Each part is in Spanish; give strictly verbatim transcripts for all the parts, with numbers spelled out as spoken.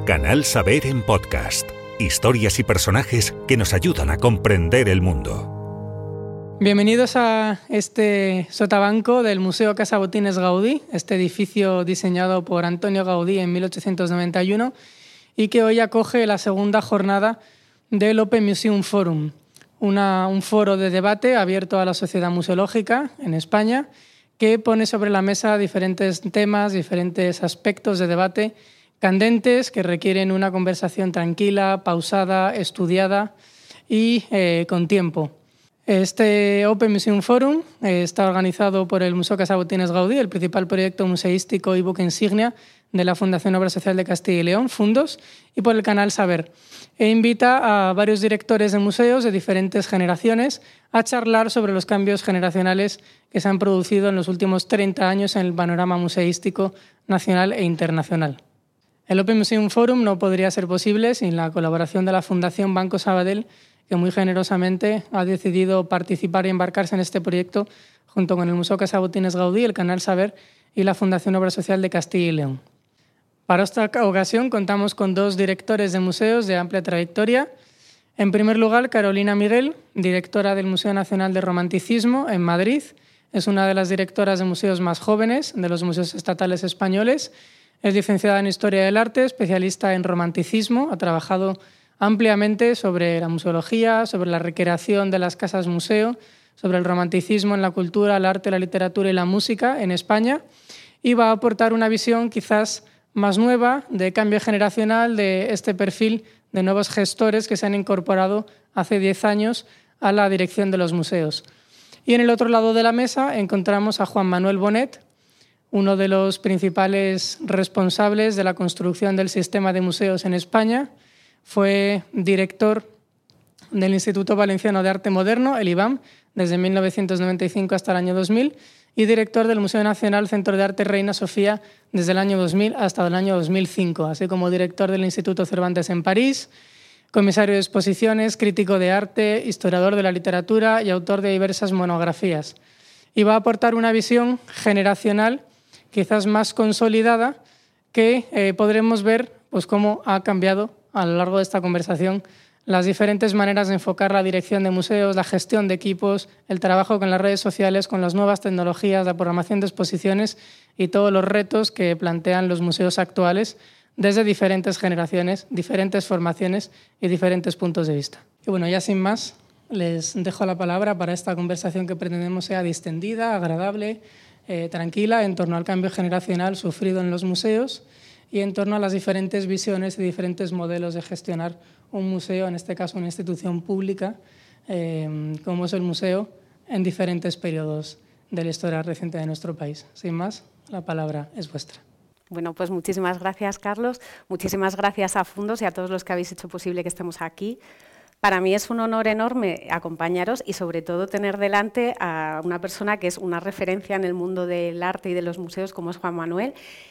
Canal Saber en podcast. Historias y personajes que nos ayudan a comprender el mundo. Bienvenidos a este sotabanco del Museo Casa Botines Gaudí, este edificio diseñado por Antonio Gaudí en mil ochocientos noventa y uno y que hoy acoge la segunda jornada del Open Museum Forum, una, un foro de debate abierto a la sociedad museológica en España que pone sobre la mesa diferentes temas, diferentes aspectos de debate candentes que requieren una conversación tranquila, pausada, estudiada y eh, con tiempo. Este Open Museum Forum eh, está organizado por el Museo Casa Botines Gaudí, el principal proyecto museístico y buque insignia de la Fundación Obra Social de Castilla y León, Fundos, y por el canal Saber. E invita a varios directores de museos de diferentes generaciones a charlar sobre los cambios generacionales que se han producido en los últimos treinta años en el panorama museístico nacional e internacional. El Open Museum Forum no podría ser posible sin la colaboración de la Fundación Banco Sabadell, que muy generosamente ha decidido participar y embarcarse en este proyecto junto con el Museo Casa Botines Gaudí, el canal Saber y la Fundación Obra Social de Castilla y León. Para esta ocasión contamos con dos directores de museos de amplia trayectoria. En primer lugar, Carolina Miguel, directora del Museo Nacional de Romanticismo en Madrid. Es una de las directoras de museos más jóvenes de los museos estatales españoles. Es licenciada en Historia del Arte, especialista en romanticismo. Ha trabajado ampliamente sobre la museología, sobre la recreación de las casas museo, sobre el romanticismo en la cultura, el arte, la literatura y la música en España. Y va a aportar una visión quizás más nueva, de cambio generacional, de este perfil de nuevos gestores que se han incorporado hace diez años a la dirección de los museos. Y en el otro lado de la mesa encontramos a Juan Manuel Bonet, uno de los principales responsables de la construcción del sistema de museos en España. Fue director del Instituto Valenciano de Arte Moderno, el I V A M, desde mil novecientos noventa y cinco hasta el año dos mil, y director del Museo Nacional Centro de Arte Reina Sofía desde el año dos mil hasta el año dos mil cinco, así como director del Instituto Cervantes en París, comisario de exposiciones, crítico de arte, historiador de la literatura y autor de diversas monografías. Y va a aportar una visión generacional quizás más consolidada que eh, podremos ver pues, cómo ha cambiado a lo largo de esta conversación las diferentes maneras de enfocar la dirección de museos, la gestión de equipos, el trabajo con las redes sociales, con las nuevas tecnologías, la programación de exposiciones y todos los retos que plantean los museos actuales desde diferentes generaciones, diferentes formaciones y diferentes puntos de vista. Y bueno, ya sin más, les dejo la palabra para esta conversación que pretendemos sea distendida, agradable, eh, tranquila, en torno al cambio generacional sufrido en los museos y en torno a las diferentes visiones y diferentes modelos de gestionar un museo, en este caso una institución pública, eh, como es el museo, en diferentes periodos de la historia reciente de nuestro país. Sin más, la palabra es vuestra. Bueno, pues muchísimas gracias, Carlos. Muchísimas gracias a Fundos y a todos los que habéis hecho posible que estemos aquí. Para mí es un honor enorme acompañaros y sobre todo tener delante a una persona que es una referencia en el mundo del arte y de los museos como es Juan Manuel.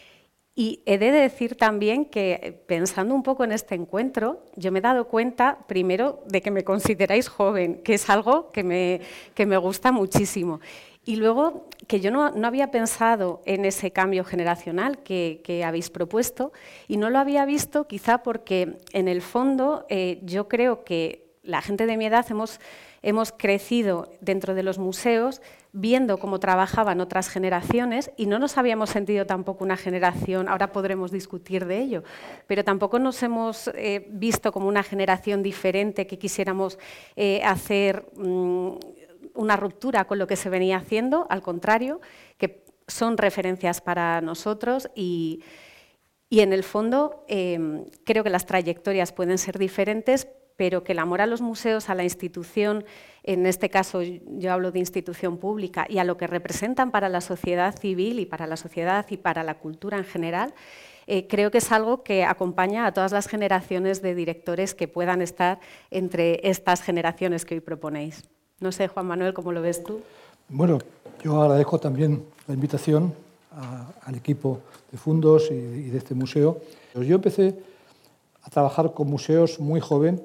Y he de decir también que, pensando un poco en este encuentro, yo me he dado cuenta, primero, de que me consideráis joven, que es algo que me, que me gusta muchísimo. Y luego, que yo no, no había pensado en ese cambio generacional que, que habéis propuesto y no lo había visto quizá porque, en el fondo, eh, yo creo que la gente de mi edad hemos, hemos crecido dentro de los museos viendo cómo trabajaban otras generaciones y no nos habíamos sentido tampoco una generación, ahora podremos discutir de ello, pero tampoco nos hemos eh, visto como una generación diferente que quisiéramos eh, hacer mmm, una ruptura con lo que se venía haciendo, al contrario, que son referencias para nosotros y, y en el fondo eh, creo que las trayectorias pueden ser diferentes, pero que el amor a los museos, a la institución, en este caso yo hablo de institución pública, y a lo que representan para la sociedad civil y para la sociedad y para la cultura en general, eh, creo que es algo que acompaña a todas las generaciones de directores que puedan estar entre estas generaciones que hoy proponéis. No sé, Juan Manuel, ¿cómo lo ves tú? Bueno, yo agradezco también la invitación a, al equipo de Fundos y, y de este museo. Yo empecé a trabajar con museos muy joven.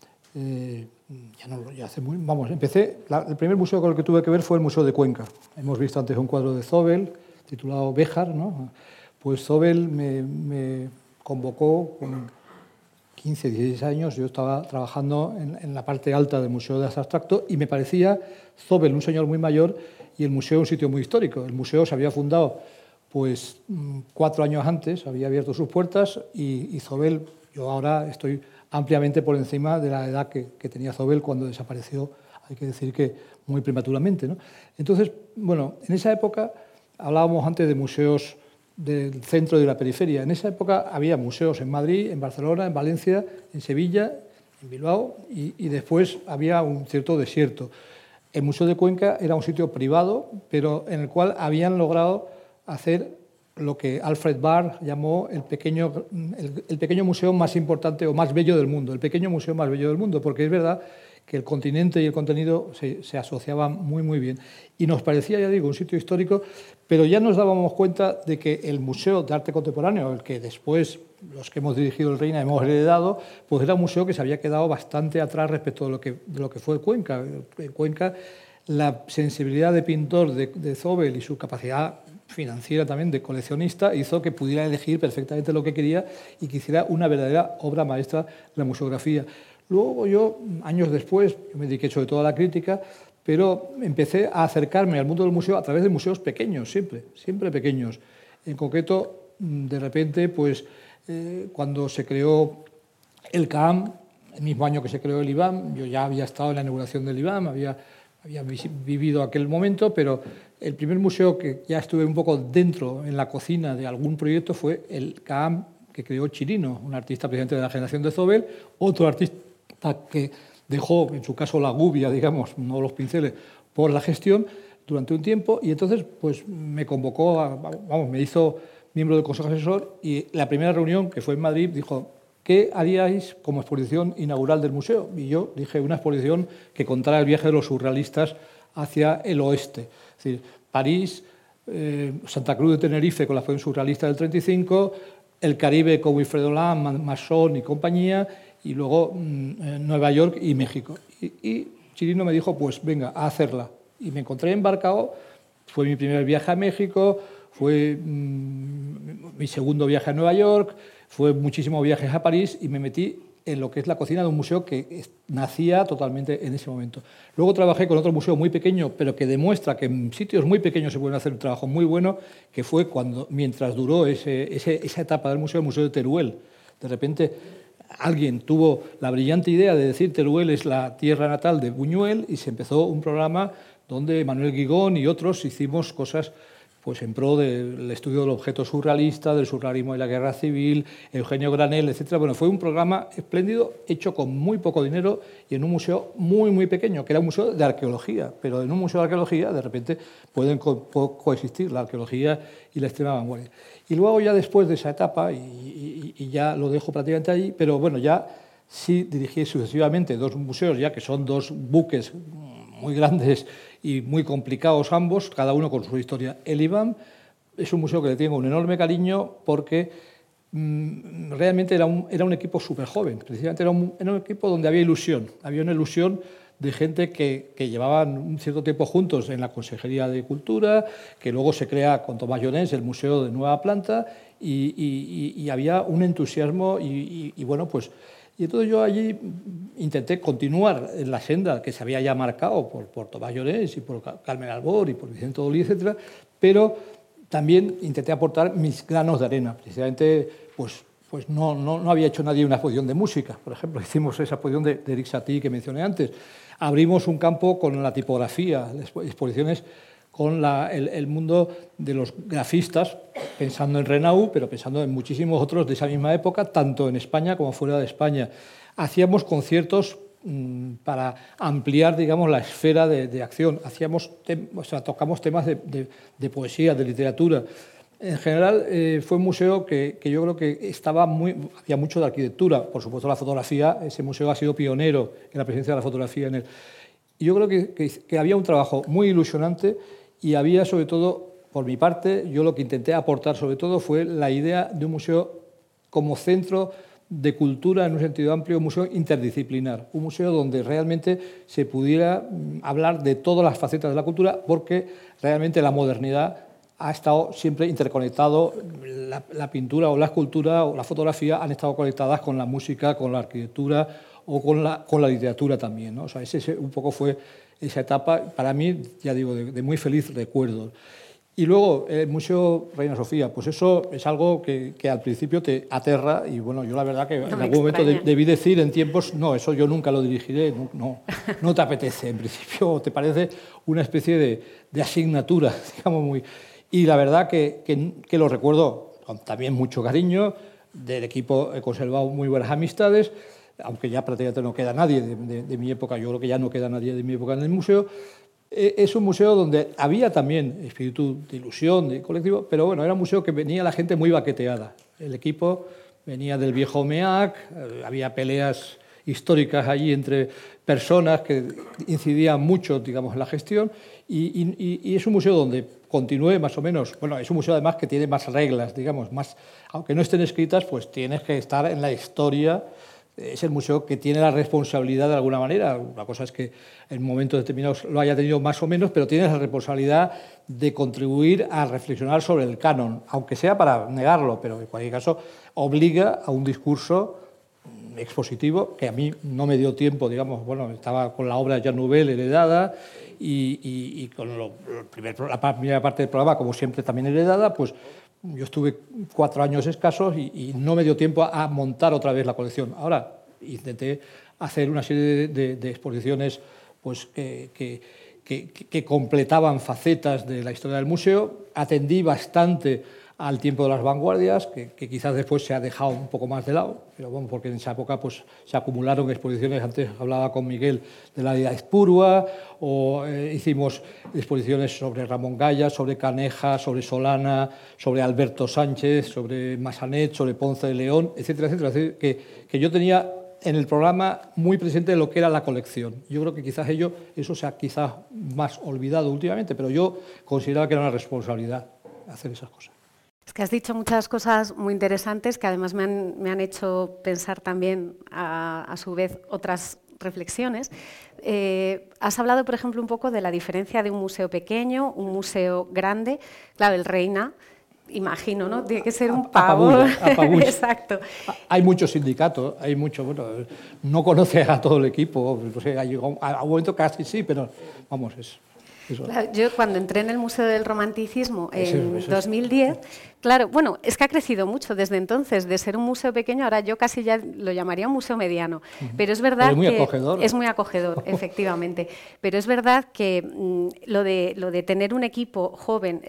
Eh, ya no, ya hace muy, vamos, empecé, la, el primer museo con el que tuve que ver fue el Museo de Cuenca. Hemos visto antes un cuadro de Zóbel, titulado Béjar, ¿no? Pues Zóbel me, me convocó con, quince, dieciséis años, yo estaba trabajando en, en la parte alta del Museo de Arte Abstracto y me parecía Zóbel un señor muy mayor y el museo un sitio muy histórico. El museo se había fundado pues cuatro años antes, había abierto sus puertas y, y Zóbel, yo ahora estoy ampliamente por encima de la edad que, que tenía Zóbel cuando desapareció, hay que decir que muy prematuramente, ¿no? Entonces, bueno, en esa época hablábamos antes de museos del centro y de la periferia. En esa época había museos en Madrid, en Barcelona, en Valencia, en Sevilla, en Bilbao y, y después había un cierto desierto. El Museo de Cuenca era un sitio privado, pero en el cual habían logrado hacer lo que Alfred Barr llamó el pequeño, el, el pequeño museo más importante o más bello del mundo, el pequeño museo más bello del mundo, porque es verdad que el continente y el contenido se, se asociaban muy, muy bien. Y nos parecía, ya digo, un sitio histórico, pero ya nos dábamos cuenta de que el Museo de Arte Contemporáneo, el que después los que hemos dirigido el Reina hemos heredado, pues era un museo que se había quedado bastante atrás respecto de lo que, de lo que fue Cuenca. En Cuenca, la sensibilidad de pintor de, de Zóbel y su capacidad financiera también de coleccionista hizo que pudiera elegir perfectamente lo que quería y que hiciera una verdadera obra maestra de la museografía. Luego yo, años después, yo me dediqué sobre todo a la crítica, pero empecé a acercarme al mundo del museo a través de museos pequeños, siempre, siempre pequeños. En concreto, de repente, pues eh, cuando se creó el C A M, el mismo año que se creó el I B A M, yo ya había estado en la inauguración del I B A M, había, había vivido aquel momento, pero el primer museo que ya estuve un poco dentro, en la cocina de algún proyecto, fue el C A M que creó Chirino, un artista presidente de la generación de Zóbel, otro artista que dejó, en su caso, la gubia, digamos, no los pinceles, por la gestión durante un tiempo, y entonces pues me convocó, a, vamos, me hizo miembro del Consejo Asesor, y la primera reunión, que fue en Madrid, dijo: ¿qué haríais como exposición inaugural del museo? Y yo dije: una exposición que contara el viaje de los surrealistas hacia el oeste, es decir, París, eh, Santa Cruz de Tenerife con la exposición surrealista del treinta y cinco, el Caribe con Wilfredo Lam, Masson y compañía, y luego mmm, Nueva York y México. Y, y Chirino me dijo: pues venga, a hacerla. Y me encontré embarcado, fue mi primer viaje a México, fue mmm, mi segundo viaje a Nueva York, fue muchísimos viajes a París y me metí en lo que es la cocina de un museo que nacía totalmente en ese momento. Luego trabajé con otro museo muy pequeño, pero que demuestra que en sitios muy pequeños se pueden hacer un trabajo muy bueno, que fue cuando, mientras duró ese, ese, esa etapa del museo, el Museo de Teruel. De repente alguien tuvo la brillante idea de decir Teruel es la tierra natal de Buñuel y se empezó un programa donde Manuel Guigón y otros hicimos cosas pues en pro del estudio del objeto surrealista, del surrealismo y la guerra civil, Eugenio Granel, etcétera. Bueno, fue un programa espléndido, hecho con muy poco dinero y en un museo muy, muy pequeño, que era un museo de arqueología, pero en un museo de arqueología, de repente, pueden co co coexistir la arqueología y la extrema vanguardia. Y luego, ya después de esa etapa, y, y, y ya lo dejo prácticamente allí, pero bueno, ya sí dirigí sucesivamente dos museos, ya que son dos buques muy grandes y muy complicados ambos, cada uno con su historia. El I B A M es un museo que le tengo un enorme cariño porque mmm, realmente era un, era un equipo súper joven, precisamente era un, era un equipo donde había ilusión, había una ilusión de gente que, que llevaban un cierto tiempo juntos en la Consejería de Cultura, que luego se crea con Tomás Llorens el Museo de Nueva Planta y, y, y había un entusiasmo y, y, y bueno, pues... Y entonces yo allí intenté continuar en la senda que se había ya marcado por, por Tomás Llorens y por Carmen Albor y por Vicente Dolí, etcétera, pero también intenté aportar mis granos de arena. Precisamente, pues, pues no, no, no había hecho nadie una exposición de música. Por ejemplo, hicimos esa exposición de, de Eric Satie que mencioné antes. Abrimos un campo con la tipografía, exposiciones con la, el, el mundo de los grafistas, pensando en Renaud, pero pensando en muchísimos otros de esa misma época, tanto en España como fuera de España. Hacíamos conciertos mmm, para ampliar, digamos, la esfera de, de acción. Hacíamos o sea, tocamos temas de, de, de poesía, de literatura. En general, eh, fue un museo que, que yo creo que estaba muy... Había mucho de arquitectura. Por supuesto, la fotografía, ese museo ha sido pionero en la presencia de la fotografía en él. Y yo creo que, que, que había un trabajo muy ilusionante. Y había, sobre todo, por mi parte, yo lo que intenté aportar, sobre todo, fue la idea de un museo como centro de cultura, en un sentido amplio, un museo interdisciplinar, un museo donde realmente se pudiera hablar de todas las facetas de la cultura, porque realmente la modernidad ha estado siempre interconectado, la, la pintura o la escultura o la fotografía han estado conectadas con la música, con la arquitectura o con la, con la literatura también, ¿no? O sea, ese, ese un poco fue esa etapa, para mí, ya digo, de, de muy feliz recuerdo. Y luego, el Museo Reina Sofía, pues eso es algo que, que al principio te aterra y bueno, yo la verdad que no en algún momento de, debí decir en tiempos, no, eso yo nunca lo dirigiré, no, no, no te apetece, en principio te parece una especie de, de asignatura, digamos, muy... Y la verdad que, que, que lo recuerdo con también mucho cariño, del equipo he conservado muy buenas amistades, aunque ya prácticamente no queda nadie de, de, de mi época, yo creo que ya no queda nadie de mi época en el museo. Es un museo donde había también espíritu de ilusión, de colectivo, pero bueno, era un museo que venía la gente muy baqueteada. El equipo venía del viejo M E A C, había peleas históricas allí entre personas que incidían mucho, digamos, en la gestión, y, y, y es un museo donde continúe más o menos, bueno, es un museo además que tiene más reglas, digamos, más, aunque no estén escritas, pues tienes que estar en la historia. Es el museo que tiene la responsabilidad de alguna manera. Una cosa es que en momentos determinados lo haya tenido más o menos, pero tiene la responsabilidad de contribuir a reflexionar sobre el canon, aunque sea para negarlo, pero en cualquier caso obliga a un discurso expositivo que a mí no me dio tiempo, digamos, bueno, estaba con la obra de Jean Nouvel heredada y, y, y con lo, el primer, la primera parte del programa, como siempre, también heredada, pues yo estuve cuatro años escasos y, y no me dio tiempo a, a montar otra vez la colección. Ahora intenté hacer una serie de, de, de exposiciones pues, que, que, que, que completaban facetas de la historia del museo. Atendí bastante al tiempo de las vanguardias, que, que quizás después se ha dejado un poco más de lado, pero bueno, porque en esa época pues, se acumularon exposiciones. Antes hablaba con Miguel de la vida Espurua, o eh, hicimos exposiciones sobre Ramón Gaya, sobre Caneja, sobre Solana, sobre Alberto Sánchez, sobre Massanet, sobre Ponce de León, etcétera, etcétera, etcétera, que, que yo tenía en el programa muy presente lo que era la colección. Yo creo que quizás ello, eso se ha quizás más olvidado últimamente, pero yo consideraba que era una responsabilidad hacer esas cosas. Es que has dicho muchas cosas muy interesantes que además me han, me han hecho pensar también a, a su vez otras reflexiones. Eh, has hablado, por ejemplo, un poco de la diferencia de un museo pequeño, un museo grande. Claro, el Reina, imagino, ¿no? Tiene que ser un pavo. Apabulla, apabulla. Exacto. Hay muchos sindicatos, hay mucho, bueno, no conoces a todo el equipo, no sé, hay, a un momento casi sí, pero vamos, es... Claro, yo cuando entré en el Museo del Romanticismo en eso, eso. dos mil diez, claro, bueno, es que ha crecido mucho desde entonces, de ser un museo pequeño, ahora yo casi ya lo llamaría un museo mediano, uh-huh. Pero es verdad pero es muy que acogedor. Es muy acogedor, efectivamente, pero es verdad que mmm, lo, de, lo de tener un equipo joven,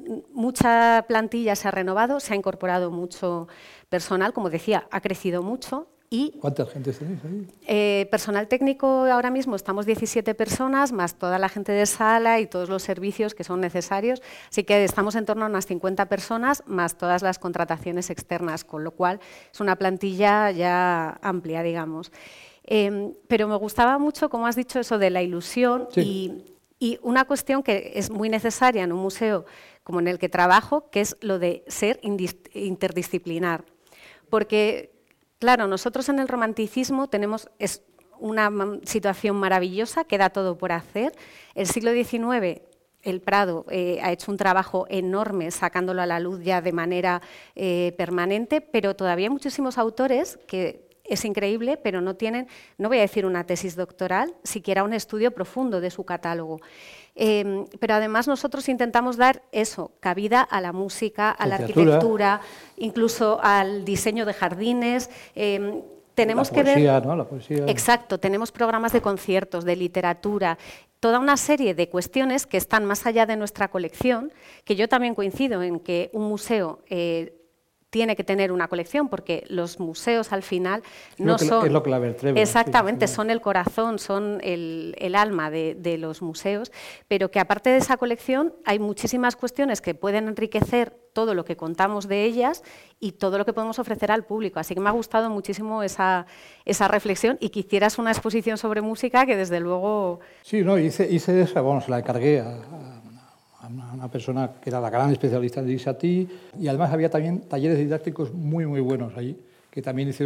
mucha plantilla se ha renovado, se ha incorporado mucho personal, como decía, ha crecido mucho. Y, ¿cuánta gente tenéis ahí? Eh, personal técnico ahora mismo estamos diecisiete personas, más toda la gente de sala y todos los servicios que son necesarios, así que estamos en torno a unas cincuenta personas, más todas las contrataciones externas, con lo cual es una plantilla ya amplia, digamos. Eh, pero me gustaba mucho, como has dicho, eso de la ilusión sí. y, y una cuestión que es muy necesaria en un museo como en el que trabajo, que es lo de ser interdisciplinar, porque... Claro, nosotros en el romanticismo tenemos es una situación maravillosa, queda todo por hacer. El siglo diecinueve, el Prado eh, ha hecho un trabajo enorme sacándolo a la luz ya de manera eh, permanente, pero todavía hay muchísimos autores que es increíble, pero no tienen, no voy a decir una tesis doctoral, siquiera un estudio profundo de su catálogo. Eh, pero además nosotros intentamos dar eso, cabida a la música, a la arquitectura, incluso al diseño de jardines. Eh, tenemos la poesía, que ver, ¿no? La poesía. Exacto, tenemos programas de conciertos, de literatura, toda una serie de cuestiones que están más allá de nuestra colección, que yo también coincido en que un museo eh, tiene que tener una colección, porque los museos al final no son... Es lo que la vertebra. Exactamente, son el corazón, son el, el alma de, de los museos, pero que aparte de esa colección hay muchísimas cuestiones que pueden enriquecer todo lo que contamos de ellas y todo lo que podemos ofrecer al público. Así que me ha gustado muchísimo esa, esa reflexión y que hicieras una exposición sobre música que desde luego... Sí, no, hice, hice esa, bueno, se la encargué a... a... una persona que era la gran especialista de I S A T I, y además había también talleres didácticos muy, muy buenos allí, que también hicieron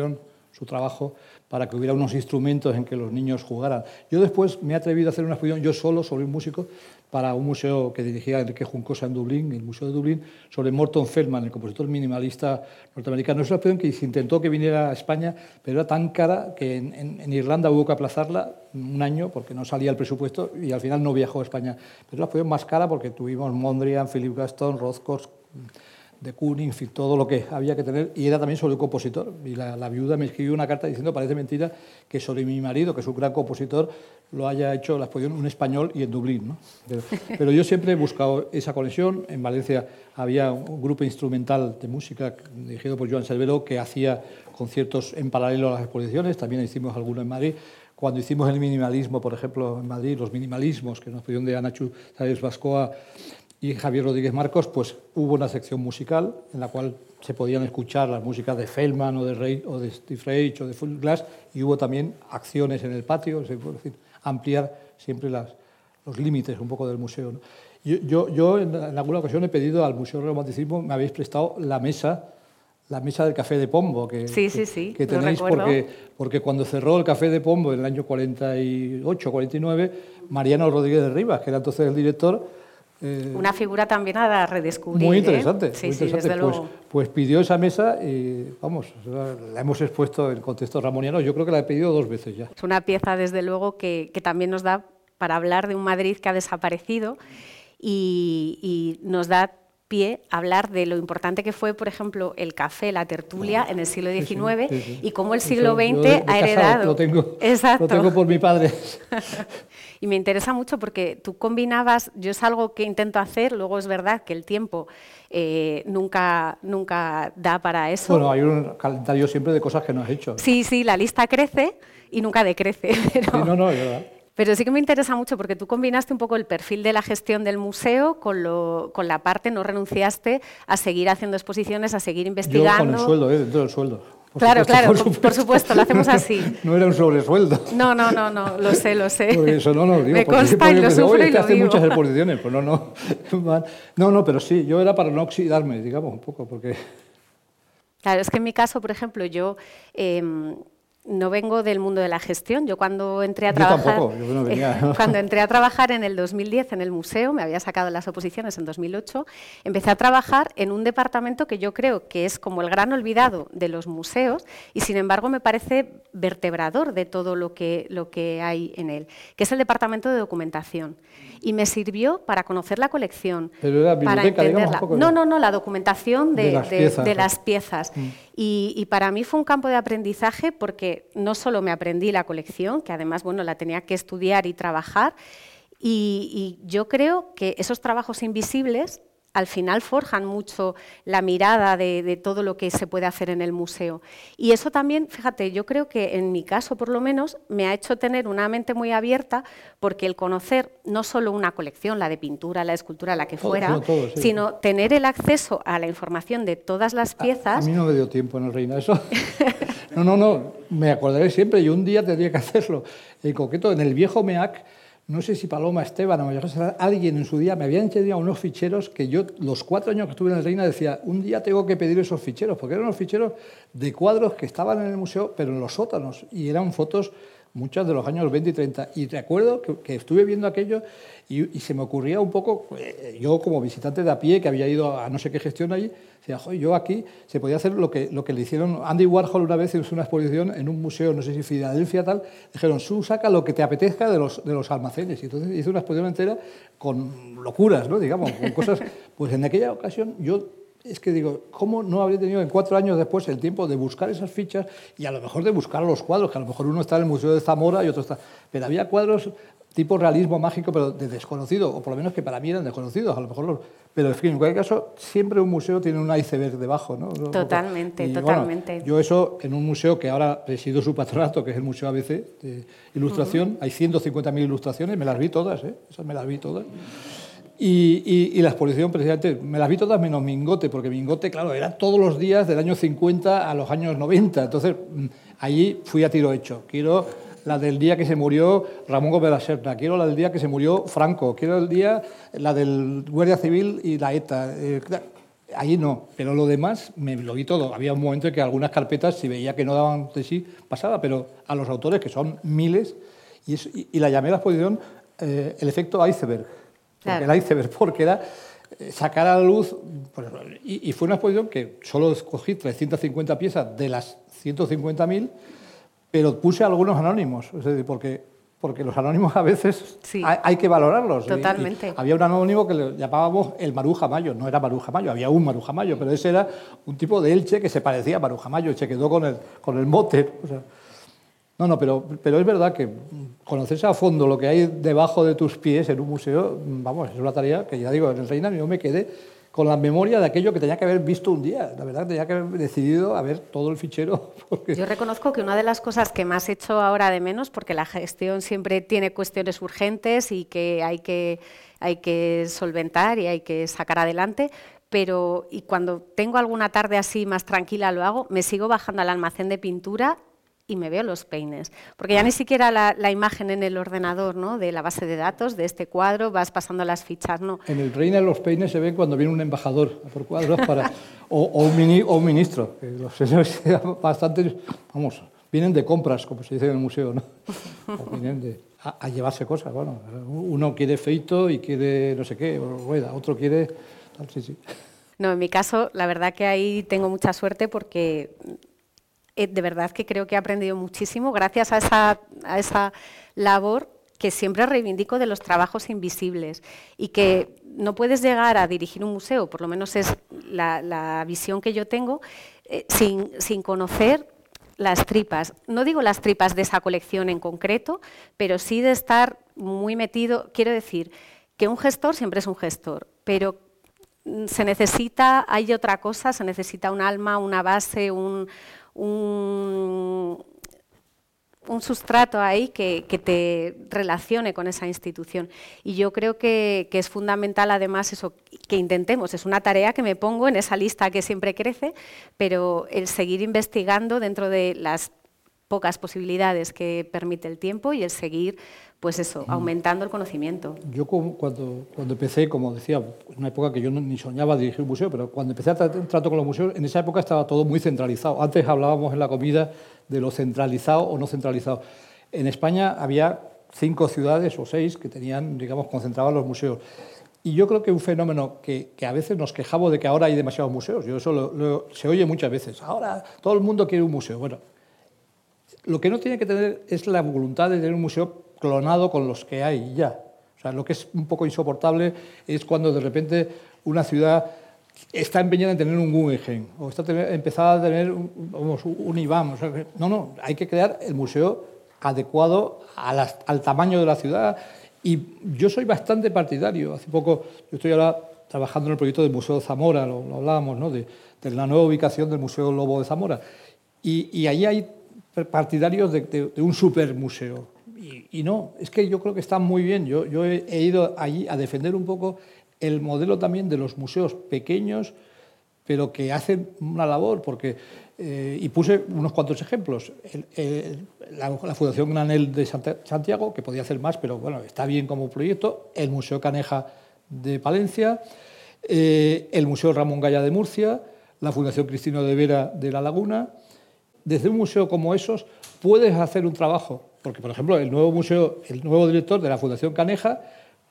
su trabajo para que hubiera unos instrumentos en que los niños jugaran. Yo después me he atrevido a hacer una exposición yo solo sobre un músico para un museo que dirigía Enrique Juncosa en Dublín, el Museo de Dublín, sobre Morton Feldman, el compositor minimalista norteamericano. Es una exposición que se intentó que viniera a España, pero era tan cara que en, en, en Irlanda hubo que aplazarla un año porque no salía el presupuesto y al final no viajó a España. Pero es la exposición más cara porque tuvimos Mondrian, Philip Gaston, Rothkos, de Kooning, en fin, todo lo que había que tener, y era también sobre un compositor. Y la, la viuda me escribió una carta diciendo, parece mentira que sobre mi marido, que es un gran compositor, lo haya hecho la exposición un español y en Dublín, ¿no? Pero, pero yo siempre he buscado esa conexión. En Valencia había un grupo instrumental de música dirigido por Joan Cerveró que hacía conciertos en paralelo a las exposiciones, también hicimos algunos en Madrid. Cuando hicimos el minimalismo, por ejemplo, en Madrid, los minimalismos, que es una exposición de Ana Chu Sáenz Bascoa y Javier Rodríguez Marcos, pues hubo una sección musical en la cual se podían escuchar las músicas de Feldman o de, Rey, o de Steve Reich o de Full Glass, y hubo también acciones en el patio, es decir, ampliar siempre las, los límites un poco del museo, ¿no? Yo, yo, yo en, en alguna ocasión he pedido al Museo del Romanticismo, me habéis prestado la mesa, la mesa del Café de Pombo, que, sí, sí, sí, que, que tenéis, porque, porque cuando cerró el Café de Pombo en el año cuarenta y ocho, cuarenta y nueve, Mariano Rodríguez de Rivas, que era entonces el director, Eh, una figura también a redescubrir. Muy interesante. ¿eh? Sí, muy interesante. Sí, desde pues, luego. pues pidió esa mesa y, vamos, la hemos expuesto en contexto ramoniano. Yo creo que la he pedido dos veces ya. Es una pieza, desde luego, que, que también nos da para hablar de un Madrid que ha desaparecido y, y nos da pie a hablar de lo importante que fue, por ejemplo, el café, la tertulia en el siglo diecinueve, sí, sí, sí, sí. y cómo el siglo veinte de, de ha heredado. Lo tengo, Exacto. Lo tengo por mi padre. Y me interesa mucho porque tú combinabas, yo es algo que intento hacer, luego es verdad que el tiempo eh, nunca, nunca da para eso. Bueno, hay un calendario siempre de cosas que no has hecho. Sí, sí, la lista crece y nunca decrece. Pero... Sí, no, no, es verdad. Pero sí que me interesa mucho porque tú combinaste un poco el perfil de la gestión del museo con, lo, con la parte, no renunciaste a seguir haciendo exposiciones, a seguir investigando. Yo con el sueldo, ¿eh? Dentro del sueldo. Por claro, supuesto, claro, por supuesto. por supuesto, lo hacemos así. No, no era un sobresueldo. No, no, no, no, lo sé, lo sé. Porque eso no lo digo. Me consta y lo pensé, sufro y lo hace vivo. muchas exposiciones, pues no, no. No, no, pero sí, yo era para no oxidarme, digamos, un poco, porque... Claro, es que en mi caso, por ejemplo, yo... Eh, no vengo del mundo de la gestión. Yo cuando entré a trabajar, yo tampoco, yo no venía, ¿no? cuando entré a trabajar en el dos mil diez en el museo, me había sacado las oposiciones en dos mil ocho, empecé a trabajar en un departamento que yo creo que es como el gran olvidado de los museos y sin embargo me parece vertebrador de todo lo que, lo que hay en él, que es el departamento de documentación. Y me sirvió para conocer la colección, Pero era para entenderla. Un poco no, no, no, la documentación de, de las de, piezas. De las piezas. Mm. Y, y para mí fue un campo de aprendizaje porque no solo me aprendí la colección, que además bueno, la tenía que estudiar y trabajar, y, y yo creo que esos trabajos invisibles al final forjan mucho la mirada de, de todo lo que se puede hacer en el museo. Y eso también, fíjate, yo creo que en mi caso por lo menos me ha hecho tener una mente muy abierta porque el conocer no solo una colección, la de pintura, la de escultura, la que fuera, todo, todo, sí. sino tener el acceso a la información de todas las piezas. A, a mí no me dio tiempo en el Reina eso. No, no, no, me acordaré siempre, yo un día tendría que hacerlo. En concreto, en el viejo M E A C, no sé si Paloma Esteban o alguien en su día me habían enseñado unos ficheros que yo, los cuatro años que estuve en el Reina, decía, un día tengo que pedir esos ficheros, porque eran unos ficheros de cuadros que estaban en el museo, pero en los sótanos, y eran fotos muchas de los años veinte y treinta. Y recuerdo que, que estuve viendo aquello y, y se me ocurría un poco, eh, yo como visitante de a pie, que había ido a no sé qué gestión allí, decía, joder, yo aquí se podía hacer lo que, lo que le hicieron Andy Warhol una vez, hizo una exposición en un museo, no sé si Filadelfia tal, dijeron, tú saca lo que te apetezca de los, de los almacenes. Y entonces hizo una exposición entera con locuras, ¿no? Digamos, con cosas. Pues en aquella ocasión yo... Es que digo, ¿cómo no habría tenido en cuatro años después el tiempo de buscar esas fichas y a lo mejor de buscar los cuadros, que a lo mejor uno está en el Museo de Zamora y otro está... Pero había cuadros tipo realismo mágico, pero de desconocido, o por lo menos que para mí eran desconocidos, a lo mejor los... Pero en fin, en cualquier caso, siempre un museo tiene un iceberg debajo, ¿no? Totalmente, y, totalmente. Bueno, yo eso, en un museo que ahora presido su patronato, que es el Museo A B C de Ilustración, uh-huh. Hay ciento cincuenta mil ilustraciones, me las vi todas, ¿eh? Esas me las vi todas. Y, y, y la exposición, precisamente, me las vi todas menos Mingote, porque Mingote, claro, era todos los días del año cincuenta a los años noventa. Entonces, allí fui a tiro hecho. Quiero la del día que se murió Ramón Gómez de la Serna, quiero la del día que se murió Franco, quiero el día, la del Guardia Civil y la ETA. Eh, Ahí no, pero lo demás me lo vi todo. Había un momento en que algunas carpetas, si veía que no daban de sí, pasaba, pero a los autores, que son miles, y, es, y, y la llamé a la exposición eh, el efecto iceberg. Claro. El iceberg, porque era sacar a la luz, pues, y, y fue una exposición que solo escogí trescientas cincuenta piezas de las ciento cincuenta mil, pero puse algunos anónimos, es decir, porque, porque los anónimos a veces sí. hay, hay que valorarlos. Totalmente. Y, y había un anónimo que le llamábamos el Maruja Mayo, no era Maruja Mayo, había un Maruja Mayo, pero ese era un tipo de Elche que se parecía a Maruja Mayo, se quedó con el, con el mote. O sea, no, no, pero, pero es verdad que conocerse a fondo lo que hay debajo de tus pies en un museo, vamos, es una tarea que ya digo, en el Reina yo me quedé con la memoria de aquello que tenía que haber visto un día. La verdad, tenía que haber decidido a ver todo el fichero. Porque... Yo reconozco que una de las cosas que más he hecho ahora de menos, porque la gestión siempre tiene cuestiones urgentes y que hay que, hay que solventar y hay que sacar adelante, pero y cuando tengo alguna tarde así más tranquila lo hago, me sigo bajando al almacén de pintura y me veo los peines, porque ya ni siquiera la, la imagen en el ordenador, ¿no?, de la base de datos, de este cuadro, vas pasando las fichas, ¿no? En el Reina los peines se ven cuando viene un embajador por cuadros para, o, o, un mini, o un ministro, que los señores bastante, vamos, vienen de compras, como se dice en el museo, ¿no? O vienen de, a, a llevarse cosas, bueno, uno quiere feito y quiere no sé qué, rueda, otro quiere, sí, sí. No, en mi caso, la verdad que ahí tengo mucha suerte porque... de verdad que creo que he aprendido muchísimo gracias a esa, a esa labor que siempre reivindico de los trabajos invisibles y que no puedes llegar a dirigir un museo, por lo menos es la, la visión que yo tengo, eh, sin, sin conocer las tripas. No digo las tripas de esa colección en concreto, pero sí de estar muy metido. Quiero decir que un gestor siempre es un gestor, pero se necesita, hay otra cosa, se necesita un alma, una base, un... Un, un sustrato ahí que, que te relacione con esa institución. Y yo creo que, que es fundamental, además, eso que intentemos. Es una tarea que me pongo en esa lista que siempre crece, pero el seguir investigando dentro de las pocas posibilidades que permite el tiempo y el seguir, pues eso, aumentando el conocimiento. Yo cuando, cuando empecé, como decía, en una época que yo no, ni soñaba dirigir un museo, pero cuando empecé a tratar trato con los museos, en esa época estaba todo muy centralizado. Antes hablábamos en la comida de lo centralizado o no centralizado. En España había cinco ciudades o seis que tenían, digamos, concentrados los museos. Y yo creo que un fenómeno que, que a veces nos quejamos de que ahora hay demasiados museos, yo eso lo, lo, se oye muchas veces, ahora todo el mundo quiere un museo. Bueno, lo que no tiene que tener es la voluntad de tener un museo clonado con los que hay ya. O sea, lo que es un poco insoportable es cuando de repente una ciudad está empeñada en tener un Guggenheim o está empezada a tener un, vamos, un I B A M. O sea, no, no, hay que crear el museo adecuado a la, al tamaño de la ciudad. Y yo soy bastante partidario. Hace poco, yo estoy ahora trabajando en el proyecto del Museo de Zamora, lo, lo hablábamos, ¿no?, de, de la nueva ubicación del Museo Lobo de Zamora. Y, y ahí hay partidarios de, de, de un supermuseo. Y, y no, es que yo creo que está muy bien. Yo, yo he, he ido allí a defender un poco el modelo también de los museos pequeños, pero que hacen una labor, porque, eh, y puse unos cuantos ejemplos. El, el, la, la Fundación Granel de Santiago, que podía hacer más, pero bueno, está bien como proyecto. El Museo Caneja de Palencia, eh, el Museo Ramón Gaya de Murcia, la Fundación Cristino de Vera de La Laguna. Desde un museo como esos puedes hacer un trabajo, porque, por ejemplo, el nuevo museo, el nuevo director de la Fundación Caneja,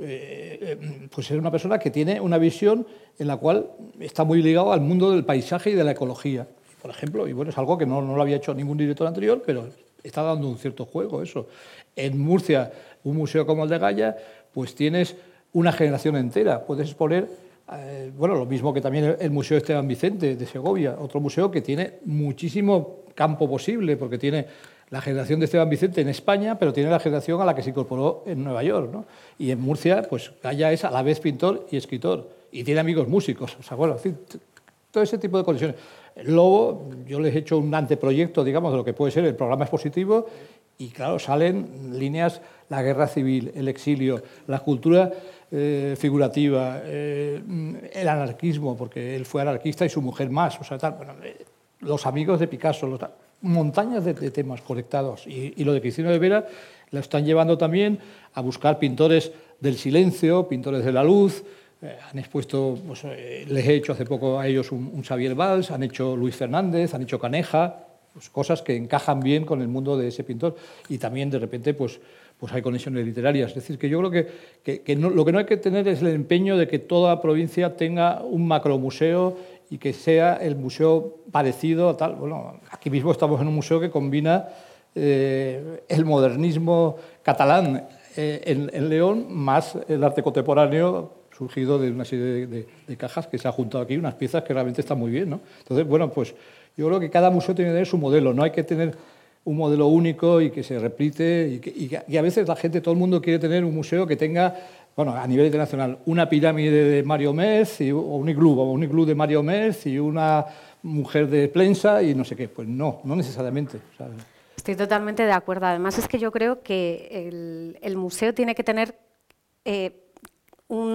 eh, pues es una persona que tiene una visión en la cual está muy ligado al mundo del paisaje y de la ecología, por ejemplo, y bueno, es algo que no, no lo había hecho ningún director anterior, pero está dando un cierto juego eso. En Murcia, un museo como el de Gaya, pues tienes una generación entera, puedes exponer... Eh, bueno, lo mismo que también el Museo Esteban Vicente de Segovia, otro museo que tiene muchísimo campo posible, porque tiene la generación de Esteban Vicente en España, pero tiene la generación a la que se incorporó en Nueva York, ¿no? Y en Murcia, pues Gaya es a la vez pintor y escritor, y tiene amigos músicos, o sea, bueno, en fin, todo ese tipo de conexiones. El Lobo, yo les he hecho un anteproyecto, digamos, de lo que puede ser el programa expositivo, y claro, salen líneas, la guerra civil, el exilio, la cultura eh, figurativa, eh, el anarquismo, porque él fue anarquista y su mujer más, o sea, tal, bueno, eh, los amigos de Picasso, los, montañas de, de temas conectados. Y, y lo de Cristino de Vera lo están llevando también a buscar pintores del silencio, pintores de la luz, eh, han expuesto, pues, eh, les he hecho hace poco a ellos un, un Xavier Valls, han hecho Luis Fernández, han hecho Caneja, pues, cosas que encajan bien con el mundo de ese pintor. Y también, de repente, pues, pues hay conexiones literarias. Es decir, que yo creo que, que, que no, lo que no hay que tener es el empeño de que toda provincia tenga un macromuseo y que sea el museo parecido a tal. Bueno, aquí mismo estamos en un museo que combina eh, el modernismo catalán eh, en, en León más el arte contemporáneo surgido de una serie de, de, de cajas que se ha juntado aquí, unas piezas que realmente están muy bien, ¿no? Entonces, bueno, pues yo creo que cada museo tiene que tener su modelo, no hay que tener un modelo único y que se repite, y, que, y, que, y a veces la gente, todo el mundo quiere tener un museo que tenga, bueno, a nivel internacional, una pirámide de Mario Metz, y, o un iglú, o un iglú de Mario Metz y una mujer de Plensa y no sé qué. Pues no, no necesariamente, ¿sabes? Estoy totalmente de acuerdo. Además, es que yo creo que el, el museo tiene que tener eh, un,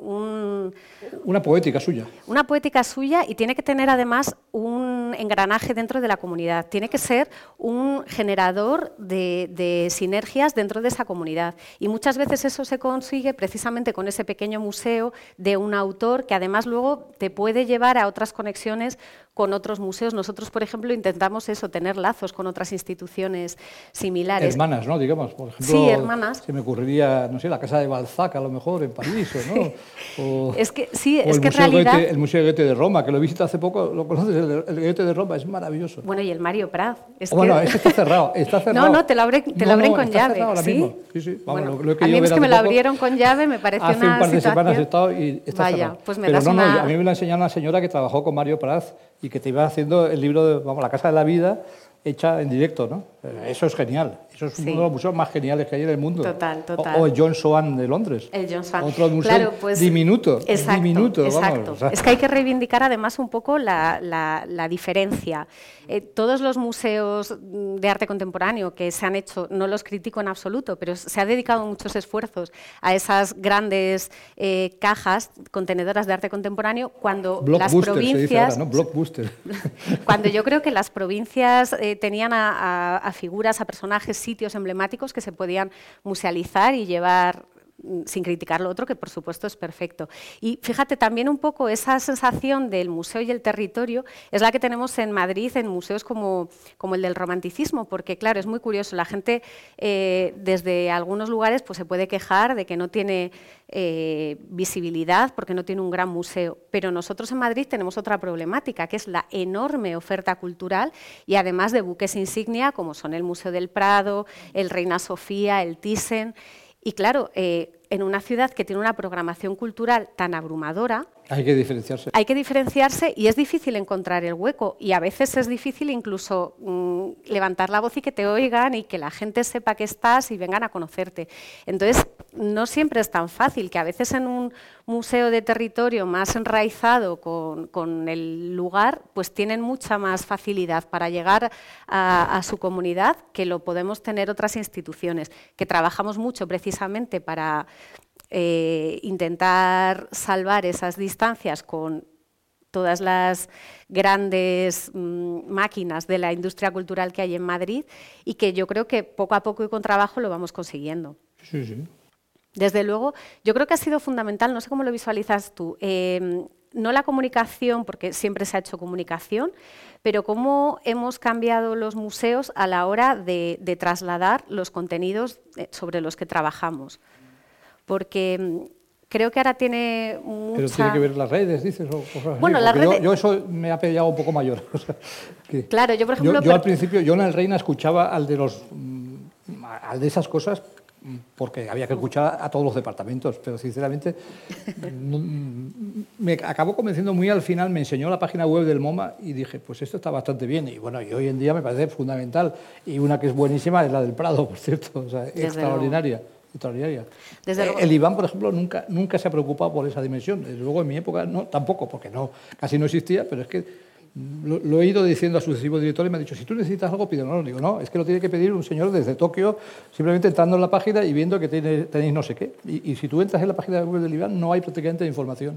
un, una poética suya. Una poética suya y tiene que tener además un engranaje dentro de la comunidad. Tiene que ser un generador de, de sinergias dentro de esa comunidad. Y muchas veces eso se consigue precisamente con ese pequeño museo de un autor que además luego te puede llevar a otras conexiones con otros museos. Nosotros, por ejemplo, intentamos eso, tener lazos con otras instituciones similares. Hermanas, ¿no? Digamos, por ejemplo, sí, hermanas. Se me ocurriría, no sé, la casa de Balzac, a lo mejor, en París, ¿no? O, es que, sí, o es el que en museo realidad... Goethe, el Museo Goethe de Roma, que lo visité hace poco, ¿lo conoces? El, el Goethe de Roma es maravilloso. Bueno, y el Mario Prat. Es bueno, que... ese está cerrado, está cerrado. No, no, te lo, abre, te no, lo abren no, con está llave. cerrado ahora ¿Sí? mismo. Sí, sí. Vamos, Bueno, lo, lo he a mí es que me lo poco. abrieron con llave, me pareció Hace una un par de situación... semanas he estado y está Vaya, cerrado. pues me Pero das no, una... no, a mí me lo enseñó una señora que trabajó con Mario Prat y que te iba haciendo el libro de, vamos, La Casa de la Vida, hecha en directo, ¿no? Eso es genial. Eso es sí. uno de los museos más geniales que hay en el mundo. Total, total. O, o el John Soane de Londres. El John Soane. Otro museo claro, pues, diminuto. Exacto, diminuto, exacto. Vamos, o sea. Es que hay que reivindicar además un poco la, la, la diferencia. Eh, todos los museos de arte contemporáneo que se han hecho, no los critico en absoluto, pero se ha dedicado muchos esfuerzos a esas grandes eh, cajas contenedoras de arte contemporáneo cuando las provincias... Se dice ahora, ¿no? Blockbuster. Cuando yo creo que las provincias eh, tenían a, a, a figuras, a personajes, sitios emblemáticos que se podían musealizar y llevar sin criticar lo otro, que por supuesto es perfecto. Y fíjate, también un poco esa sensación del museo y el territorio es la que tenemos en Madrid en museos como, como el del romanticismo, porque claro, es muy curioso, la gente eh, desde algunos lugares pues, se puede quejar de que no tiene eh, visibilidad porque no tiene un gran museo, pero nosotros en Madrid tenemos otra problemática, que es la enorme oferta cultural y además de buques insignia como son el Museo del Prado, el Reina Sofía, el Thyssen. Y claro, eh, en una ciudad que tiene una programación cultural tan abrumadora... Hay que diferenciarse. Hay que diferenciarse y es difícil encontrar el hueco. Y a veces es difícil incluso mmm, levantar la voz y que te oigan y que la gente sepa que estás y vengan a conocerte. Entonces, no siempre es tan fácil, que a veces en un museo de territorio más enraizado con, con el lugar, pues tienen mucha más facilidad para llegar a, a su comunidad que lo podemos tener otras instituciones, que trabajamos mucho precisamente para eh, intentar salvar esas distancias con todas las grandes mmm, máquinas de la industria cultural que hay en Madrid y que yo creo que poco a poco y con trabajo lo vamos consiguiendo. Sí, sí. Desde luego, yo creo que ha sido fundamental, no sé cómo lo visualizas tú, eh, no la comunicación, porque siempre se ha hecho comunicación, pero cómo hemos cambiado los museos a la hora de, de trasladar los contenidos sobre los que trabajamos. Porque creo que ahora tiene mucha... Pero tiene que ver las redes, dices, o cosas bueno, así, las redes... yo, yo eso me ha pillado un poco mayor. O sea, que claro, yo por ejemplo... Yo, yo pero... al principio, yo en el Reina escuchaba al de los, al de esas cosas, porque había que escuchar a todos los departamentos, pero sinceramente no, me acabó convenciendo muy al final, me enseñó la página web del MoMA y dije, pues esto está bastante bien, y bueno, y hoy en día me parece fundamental, y una que es buenísima es la del Prado, por cierto, o sea, Desde extraordinaria. Luego. extraordinaria. Desde el, luego. el Iván, por ejemplo, nunca, nunca se ha preocupado por esa dimensión, desde luego en mi época no, tampoco, porque no, casi no existía, pero es que Lo, lo he ido diciendo a sucesivos directores y me han dicho, si tú necesitas algo, pídelo. No, digo, no, es que lo tiene que pedir un señor desde Tokio, simplemente entrando en la página y viendo que tiene, tenéis no sé qué. Y, y si tú entras en la página web del Iván, no hay prácticamente información.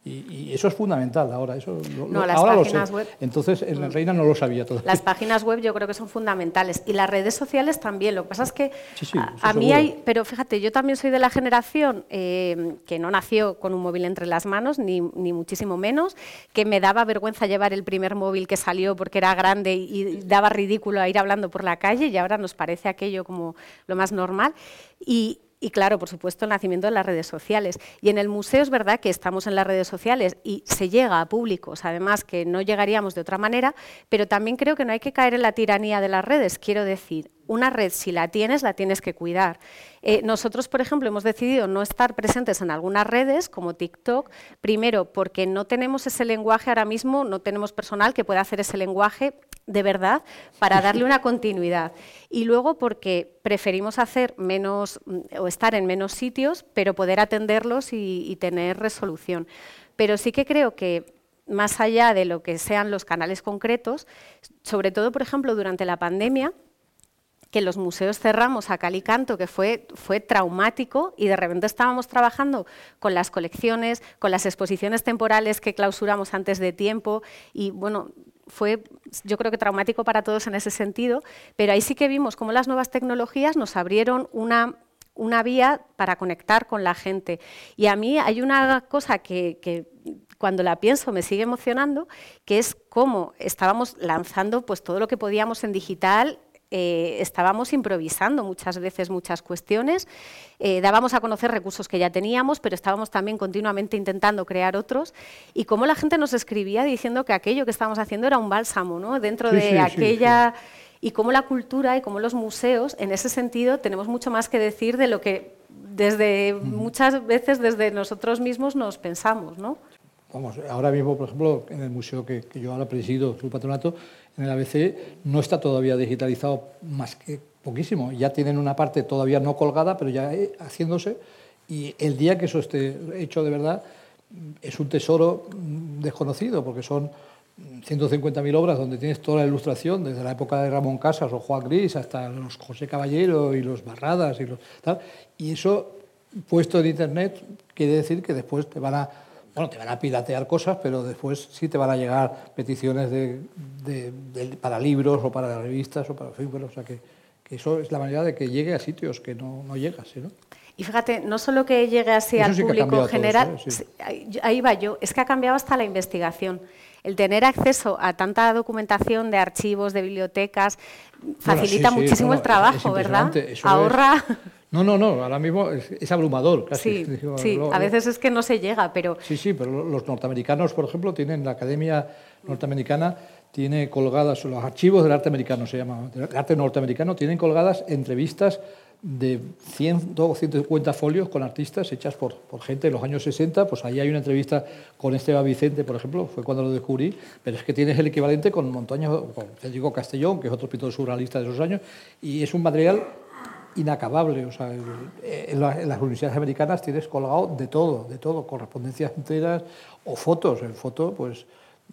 Y, y eso es fundamental ahora. Eso lo, no, lo, las ahora páginas lo sé. web. Entonces, en la Reina no lo sabía todavía. Las páginas web yo creo que son fundamentales y las redes sociales también. Lo que pasa es que sí, sí, a, a mí hay, pero fíjate, yo también soy de la generación eh, que no nació con un móvil entre las manos, ni, ni muchísimo menos, que me daba vergüenza llevar el primer móvil que salió porque era grande y, y daba ridículo a ir hablando por la calle, y ahora nos parece aquello como lo más normal. Y, Y claro, por supuesto, el nacimiento de las redes sociales. Y en el museo es verdad que estamos en las redes sociales y se llega a públicos, además que no llegaríamos de otra manera, pero también creo que no hay que caer en la tiranía de las redes. Quiero decir, una red, si la tienes, la tienes que cuidar. Eh, nosotros, por ejemplo, hemos decidido no estar presentes en algunas redes, como TikTok, primero porque no tenemos ese lenguaje ahora mismo, no tenemos personal que pueda hacer ese lenguaje de verdad para darle una continuidad. Y luego porque preferimos hacer menos o estar en menos sitios, pero poder atenderlos y, y tener resolución. Pero sí que creo que más allá de lo que sean los canales concretos, sobre todo, por ejemplo, durante la pandemia, que los museos cerramos a cal y canto, que fue, fue traumático, y de repente estábamos trabajando con las colecciones, con las exposiciones temporales que clausuramos antes de tiempo, y bueno, fue yo creo que traumático para todos en ese sentido, pero ahí sí que vimos cómo las nuevas tecnologías nos abrieron una, una vía para conectar con la gente. Y a mí hay una cosa que, que cuando la pienso me sigue emocionando, que es cómo estábamos lanzando pues, todo lo que podíamos en digital. Eh, estábamos improvisando muchas veces muchas cuestiones, eh, dábamos a conocer recursos que ya teníamos, pero estábamos también continuamente intentando crear otros, y cómo la gente nos escribía diciendo que aquello que estábamos haciendo era un bálsamo, ¿no? Dentro sí, de sí, aquella... Sí, sí. Y cómo la cultura y cómo los museos, en ese sentido, tenemos mucho más que decir de lo que desde uh-huh. muchas veces desde nosotros mismos nos pensamos, ¿no? Vamos, ahora mismo, por ejemplo, en el museo que, que yo ahora presido, su patronato, en el A B C no está todavía digitalizado más que poquísimo. Ya tienen una parte todavía no colgada, pero ya haciéndose, y el día que eso esté hecho de verdad es un tesoro desconocido, porque son ciento cincuenta mil obras donde tienes toda la ilustración, desde la época de Ramón Casas o Juan Gris hasta los José Caballero y los Barradas y los tal, y eso puesto en internet quiere decir que después te van a Bueno, te van a piratear cosas, pero después sí te van a llegar peticiones de, de, de, para libros o para revistas o para Facebook, o sea que, que eso es la manera de que llegue a sitios que no, no llegas, ¿sí, no? Y fíjate, no solo que llegue así eso al sí público general, eso, ¿eh? Sí. ahí, ahí va yo, es que ha cambiado hasta la investigación. El tener acceso a tanta documentación de archivos, de bibliotecas, facilita bueno, sí, muchísimo sí, no, el trabajo, es ¿verdad? Eso Ahorra... Es... No, no, no, ahora mismo es, es abrumador casi. Sí, sí, a veces es que no se llega, pero... Sí, sí, pero los norteamericanos, por ejemplo, tienen, la Academia Norteamericana tiene colgadas, los archivos del arte americano se llama, del arte norteamericano, tienen colgadas entrevistas de cien o ciento cincuenta folios con artistas hechas por, por gente de los años sesenta, pues ahí hay una entrevista con Esteban Vicente, por ejemplo, fue cuando lo descubrí, pero es que tienes el equivalente con Montaño, con Federico Castellón, que es otro pintor surrealista de esos años, y es un material inacabable. O sea, en las universidades americanas tienes colgado de todo, de todo, correspondencias enteras o fotos. En foto, pues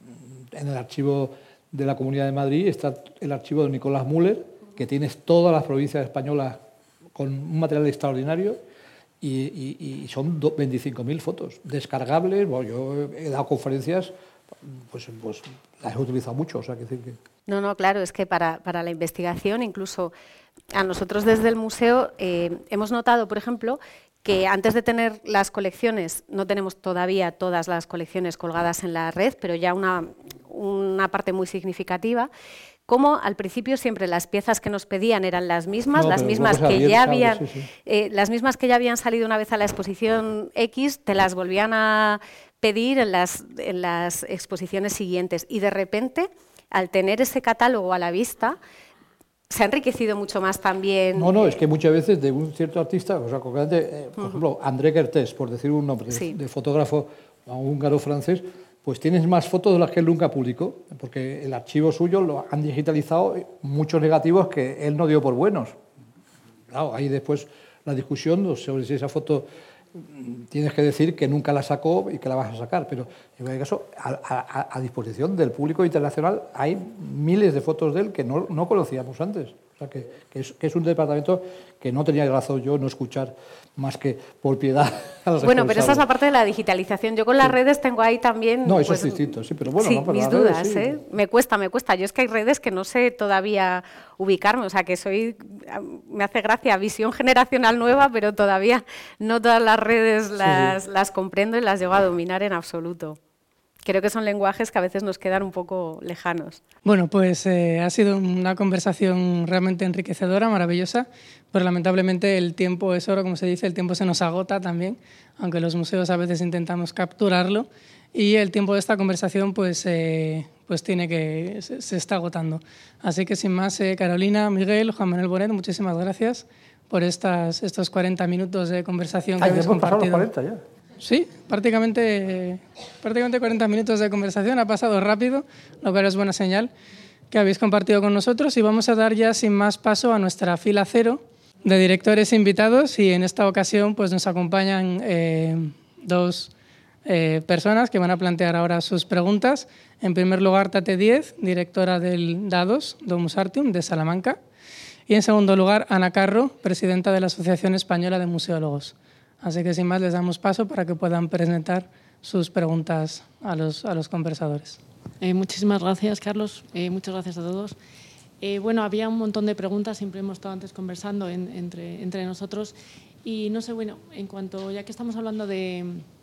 en el archivo de la Comunidad de Madrid está el archivo de Nicolás Müller, que tienes todas las provincias españolas con un material extraordinario, y, y, y son veinticinco mil fotos descargables. Bueno, yo he dado conferencias, pues, pues las he utilizado mucho. O sea, que decir que... No, no, claro, es que para, para la investigación, incluso a nosotros desde el museo eh, hemos notado, por ejemplo, que antes de tener las colecciones, no tenemos todavía todas las colecciones colgadas en la red, pero ya una, una parte muy significativa, como al principio siempre las piezas que nos pedían eran las mismas, no, las mismas que ya habían, sí, sí. Eh, las mismas que ya habían salido una vez a la exposición X, te las volvían a pedir en las, en las exposiciones siguientes, y de repente, al tener ese catálogo a la vista, se ha enriquecido mucho más también. No, no, es que muchas veces de un cierto artista, o sea, concretamente, eh, por uh-huh. ejemplo, André Kertész, por decir un nombre, sí. de, de fotógrafo húngaro-francés, pues tienes más fotos de las que él nunca publicó, porque el archivo suyo lo han digitalizado, muchos negativos que él no dio por buenos. Claro, ahí después la discusión sobre si esa foto tienes que decir que nunca la sacó y que la vas a sacar, pero en cualquier caso, a, a, a disposición del público internacional hay miles de fotos de él que no, no conocíamos antes. O O sea, que, que, es, que es un departamento que no tenía razón yo no escuchar más que por piedad a los Bueno, pero esa es la parte de la digitalización. Yo con las sí. redes tengo ahí también... No, eso pues, es distinto, sí, pero bueno, sí, no, pero mis las dudas, redes, sí. ¿eh? Me cuesta, me cuesta. Yo es que hay redes que no sé todavía ubicarme, o sea, que soy... Me hace gracia, visión generacional nueva, pero todavía no todas las redes las, sí, sí. las comprendo y las llego a dominar en absoluto. Creo que son lenguajes que a veces nos quedan un poco lejanos. Bueno, pues eh, ha sido una conversación realmente enriquecedora, maravillosa, pero lamentablemente el tiempo es oro, como se dice, el tiempo se nos agota también, aunque los museos a veces intentamos capturarlo, y el tiempo de esta conversación pues, eh, pues tiene que, se, se está agotando. Así que sin más, eh, Carolina, Miguel, Juan Manuel Bonet, muchísimas gracias por estas, estos cuarenta minutos de conversación que Ay, habéis hemos compartido. pasado los cuarenta ya. Sí, prácticamente, prácticamente cuarenta minutos de conversación, ha pasado rápido, lo cual es buena señal que habéis compartido con nosotros, y vamos a dar ya sin más paso a nuestra fila cero de directores invitados, y en esta ocasión pues, nos acompañan eh, dos eh, personas que van a plantear ahora sus preguntas. En primer lugar, Tate Díez, directora del DADOS, Domus Artium, de Salamanca, y en segundo lugar, Ana Carro, presidenta de la Asociación Española de Museólogos. Así que sin más les damos paso para que puedan presentar sus preguntas a los, a los conversadores. Eh, muchísimas gracias, Carlos. Eh, muchas gracias a todos. Eh, bueno, había un montón de preguntas, siempre hemos estado antes conversando en, entre, entre nosotros. Y no sé, bueno, en cuanto, ya que estamos hablando de...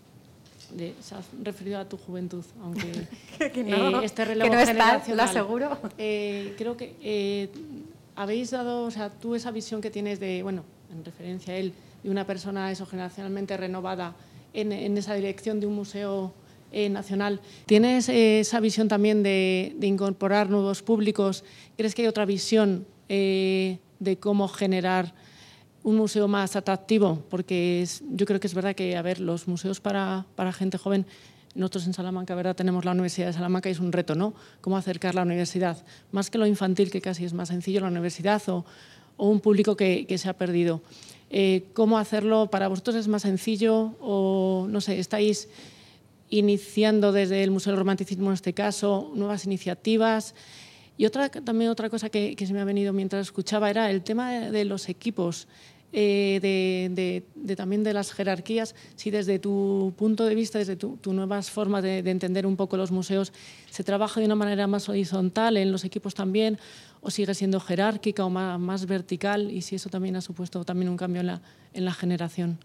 de se has referido a tu juventud, aunque que no, eh, este relevo que no está, generacional, lo aseguro. Eh, creo que eh, habéis dado, o sea, tú esa visión que tienes de, bueno, en referencia a él, de una persona eso generacionalmente renovada en, en esa dirección de un museo eh, nacional. ¿Tienes eh, esa visión también de, de incorporar nuevos públicos? ¿Crees que hay otra visión eh, de cómo generar un museo más atractivo? Porque es, yo creo que es verdad que, a ver, los museos para, para gente joven, nosotros en Salamanca, ¿verdad?, tenemos la Universidad de Salamanca y es un reto, ¿no? Cómo acercar la universidad. Más que lo infantil, que casi es más sencillo, la universidad o, o un público que, que se ha perdido. Eh, ¿Cómo hacerlo? ¿Para vosotros es más sencillo o, no sé, estáis iniciando desde el Museo del Romanticismo en este caso nuevas iniciativas? Y otra, también otra cosa que, que se me ha venido mientras escuchaba era el tema de, de los equipos, eh, de, de, de también de las jerarquías. Si desde tu punto de vista, desde tu, tu nuevas formas de, de entender un poco los museos, se trabaja de una manera más horizontal en los equipos también, o sigue siendo jerárquica o más, más vertical, y si eso también ha supuesto también un cambio en la, en la generación.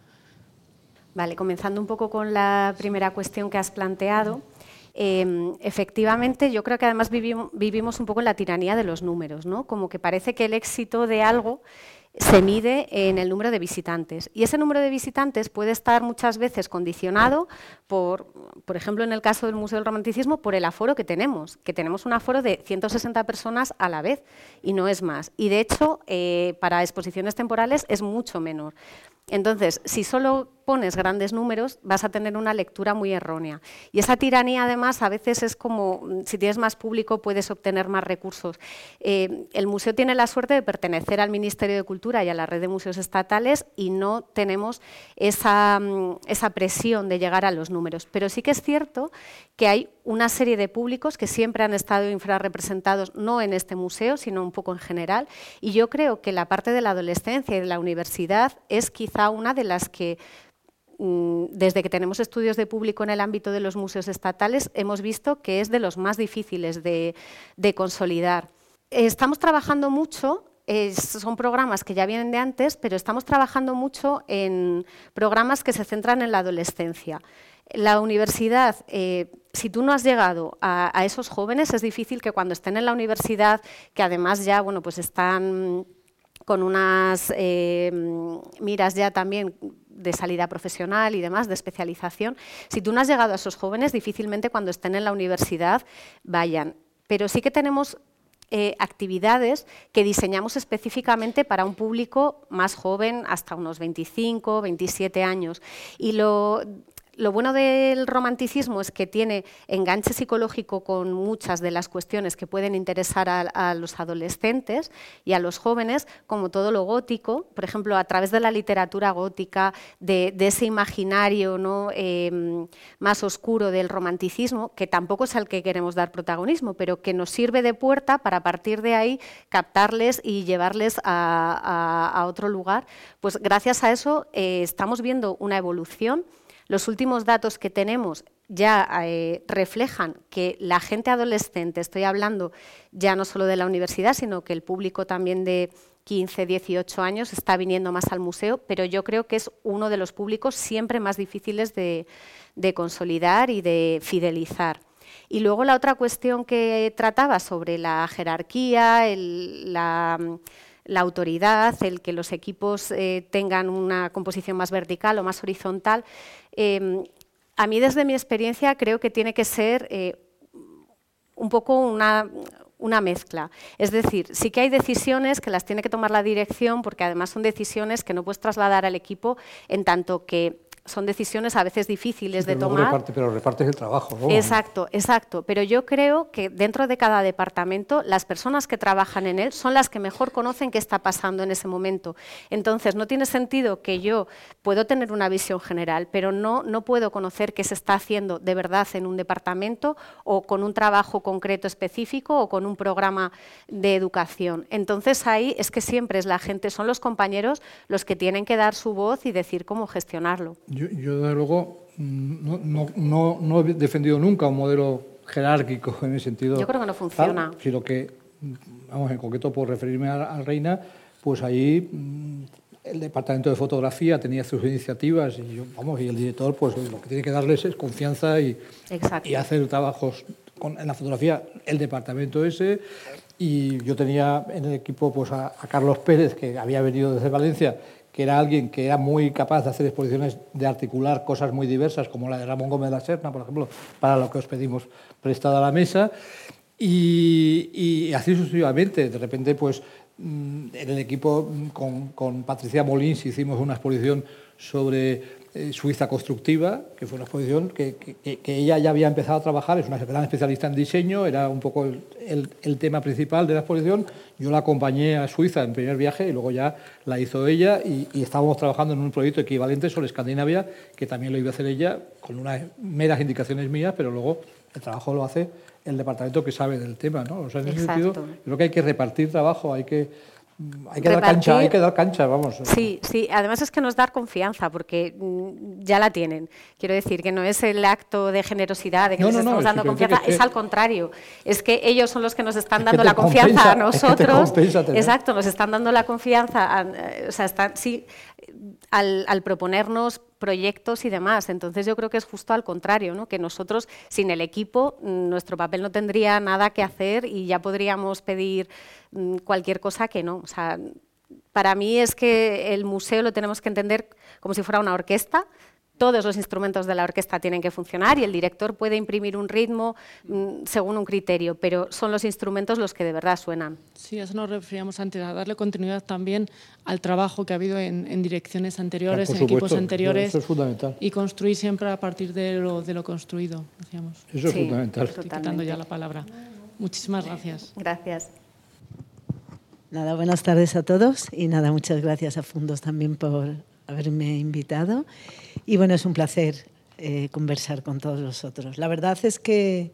Vale, comenzando un poco con la primera cuestión que has planteado. Eh, efectivamente, yo creo que además vivimos, vivimos un poco en la tiranía de los números, ¿no? Como que parece que el éxito de algo se mide en el número de visitantes. Y ese número de visitantes puede estar muchas veces condicionado por, por ejemplo, en el caso del Museo del Romanticismo, por el aforo que tenemos, que tenemos un aforo de ciento sesenta personas a la vez y no es más. Y de hecho, eh, para exposiciones temporales es mucho menor. Entonces, si solo pones grandes números, vas a tener una lectura muy errónea. Y esa tiranía, además, a veces es como, si tienes más público, puedes obtener más recursos. Eh, el museo tiene la suerte de pertenecer al Ministerio de Cultura y a la red de museos estatales y no tenemos esa, esa presión de llegar a los números. Pero sí que es cierto que hay una serie de públicos que siempre han estado infrarrepresentados, no en este museo, sino un poco en general. Y yo creo que la parte de la adolescencia y de la universidad es quizá una de las que, desde que tenemos estudios de público en el ámbito de los museos estatales, hemos visto que es de los más difíciles de, de consolidar. Estamos trabajando mucho, eh, son programas que ya vienen de antes, pero estamos trabajando mucho en programas que se centran en la adolescencia. La universidad, eh, si tú no has llegado a, a esos jóvenes, es difícil que cuando estén en la universidad, que además ya, bueno, pues están con unas eh, miras ya también de salida profesional y demás, de especialización, si tú no has llegado a esos jóvenes, difícilmente cuando estén en la universidad vayan. Pero sí que tenemos eh, actividades que diseñamos específicamente para un público más joven, hasta unos veinticinco, veintisiete años. Y lo... lo bueno del romanticismo es que tiene enganche psicológico con muchas de las cuestiones que pueden interesar a, a los adolescentes y a los jóvenes, como todo lo gótico, por ejemplo, a través de la literatura gótica, de, de ese imaginario, ¿no? eh, más oscuro del romanticismo, que tampoco es al que queremos dar protagonismo, pero que nos sirve de puerta para a partir de ahí captarles y llevarles a, a, a otro lugar. Pues gracias a eso eh, estamos viendo una evolución. Los últimos datos que tenemos ya eh, reflejan que la gente adolescente, estoy hablando ya no solo de la universidad, sino que el público también de quince, dieciocho años está viniendo más al museo, pero yo creo que es uno de los públicos siempre más difíciles de, de consolidar y de fidelizar. Y luego la otra cuestión que trataba sobre la jerarquía, el, la... la autoridad, el que los equipos eh, tengan una composición más vertical o más horizontal. Eh, a mí, desde mi experiencia, creo que tiene que ser eh, un poco una, una mezcla. Es decir, sí que hay decisiones que las tiene que tomar la dirección, porque además son decisiones que no puedes trasladar al equipo, en tanto que son decisiones a veces difíciles sí, de tomar. Reparte, pero repartes el trabajo, ¿no? Exacto, exacto. Pero yo creo que dentro de cada departamento, las personas que trabajan en él son las que mejor conocen qué está pasando en ese momento. Entonces, no tiene sentido que yo puedo tener una visión general, pero no, no puedo conocer qué se está haciendo de verdad en un departamento o con un trabajo concreto específico o con un programa de educación. Entonces, ahí es que siempre es la gente, son los compañeros los que tienen que dar su voz y decir cómo gestionarlo. Yo, yo desde luego, no, no, no, no he defendido nunca un modelo jerárquico en ese sentido. Yo creo que no funciona. Tal, sino que, vamos, en concreto, por referirme a, a Reina, pues ahí el departamento de fotografía tenía sus iniciativas y, yo, vamos, y el director, pues lo que tiene que darles es confianza y, y hacer trabajos con, en la fotografía, el departamento ese. Y yo tenía en el equipo pues a, a Carlos Pérez, que había venido desde Valencia, que era alguien que era muy capaz de hacer exposiciones, de articular cosas muy diversas, como la de Ramón Gómez de la Serna, por ejemplo, para lo que os pedimos prestada a la mesa, y, y así sucesivamente. De repente, pues, en el equipo con, con Patricia Molins hicimos una exposición sobre eh, Suiza constructiva, que fue una exposición que, que, que ella ya había empezado a trabajar, es una gran especialista en diseño, era un poco el, el, el tema principal de la exposición. Yo la acompañé a Suiza en primer viaje y luego ya la hizo ella y, y estábamos trabajando en un proyecto equivalente sobre Escandinavia, que también lo iba a hacer ella con unas meras indicaciones mías, pero luego el trabajo lo hace el departamento que sabe del tema, ¿no? O sea, en ese sentido, creo que hay que repartir trabajo, hay que Hay que, dar cancha, hay que dar cancha, vamos. Sí, sí, además es que nos dar confianza, porque ya la tienen. Quiero decir, que no es el acto de generosidad, de que no, nos no, estamos no, dando confianza, es, es al contrario. Es que ellos son los que nos están dando la confianza compensa, a nosotros. Es que exacto, nos están dando la confianza, a, o sea, están, sí, al, al proponernos proyectos y demás. Entonces yo creo que es justo al contrario, ¿no? Que nosotros, sin el equipo, nuestro papel no tendría nada que hacer y ya podríamos pedir cualquier cosa que no. O sea, para mí es que el museo lo tenemos que entender como si fuera una orquesta. Todos los instrumentos de la orquesta tienen que funcionar y el director puede imprimir un ritmo mmm, según un criterio, pero son los instrumentos los que de verdad suenan. Sí, a eso nos referíamos antes, a darle continuidad también al trabajo que ha habido en, en direcciones anteriores, claro, en supuesto, equipos anteriores. Eso es fundamental. Y construir siempre a partir de lo, de lo construido, decíamos. Eso es sí, fundamental. Estoy quitando ya la palabra. Muchísimas gracias. Gracias. Nada, buenas tardes a todos y nada, muchas gracias a Fundos también por haberme invitado. Y bueno, es un placer eh, conversar con todos vosotros. La verdad es que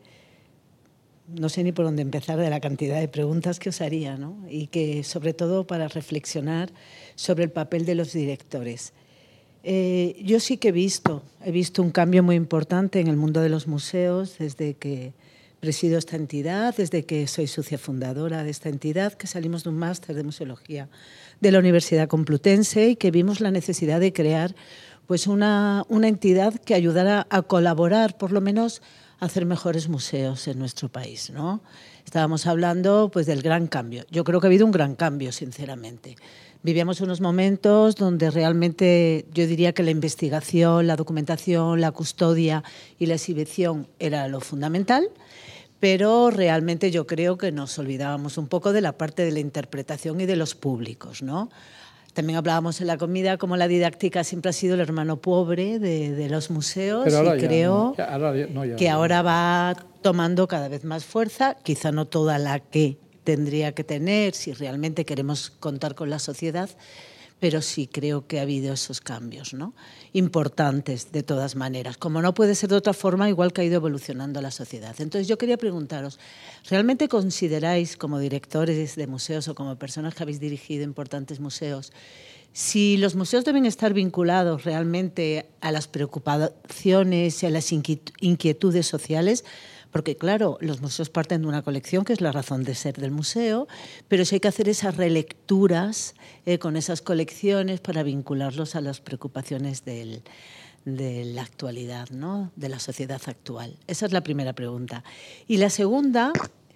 no sé ni por dónde empezar de la cantidad de preguntas que os haría, ¿no? Y que sobre todo para reflexionar sobre el papel de los directores. Eh, yo sí que he visto, he visto un cambio muy importante en el mundo de los museos desde que presido esta entidad, desde que soy socia fundadora de esta entidad, que salimos de un máster de museología de la Universidad Complutense y que vimos la necesidad de crear pues una, una entidad que ayudara a colaborar, por lo menos, a hacer mejores museos en nuestro país, ¿no? Estábamos hablando pues, del gran cambio. Yo creo que ha habido un gran cambio, sinceramente. Vivíamos unos momentos donde realmente yo diría que la investigación, la documentación, la custodia y la exhibición era lo fundamental, pero realmente yo creo que nos olvidábamos un poco de la parte de la interpretación y de los públicos, ¿no? también hablábamos en la comida como la didáctica siempre ha sido el hermano pobre de, de los museos, y ya, creo no, ya, ahora, ya, no, ya, que ahora va tomando cada vez más fuerza, quizá no toda la que tendría que tener si realmente queremos contar con la sociedad, pero sí creo que ha habido esos cambios, ¿no? Importantes de todas maneras. Como no puede ser de otra forma, igual que ha ido evolucionando la sociedad. Entonces yo quería preguntaros, ¿realmente consideráis como directores de museos o como personas que habéis dirigido importantes museos, si los museos deben estar vinculados realmente a las preocupaciones y a las inquietudes sociales? Porque, claro, los museos parten de una colección, que es la razón de ser del museo, pero sí hay que hacer esas relecturas eh, con esas colecciones para vincularlos a las preocupaciones del, de la actualidad, ¿no? De la sociedad actual. Esa es la primera pregunta. Y la segunda,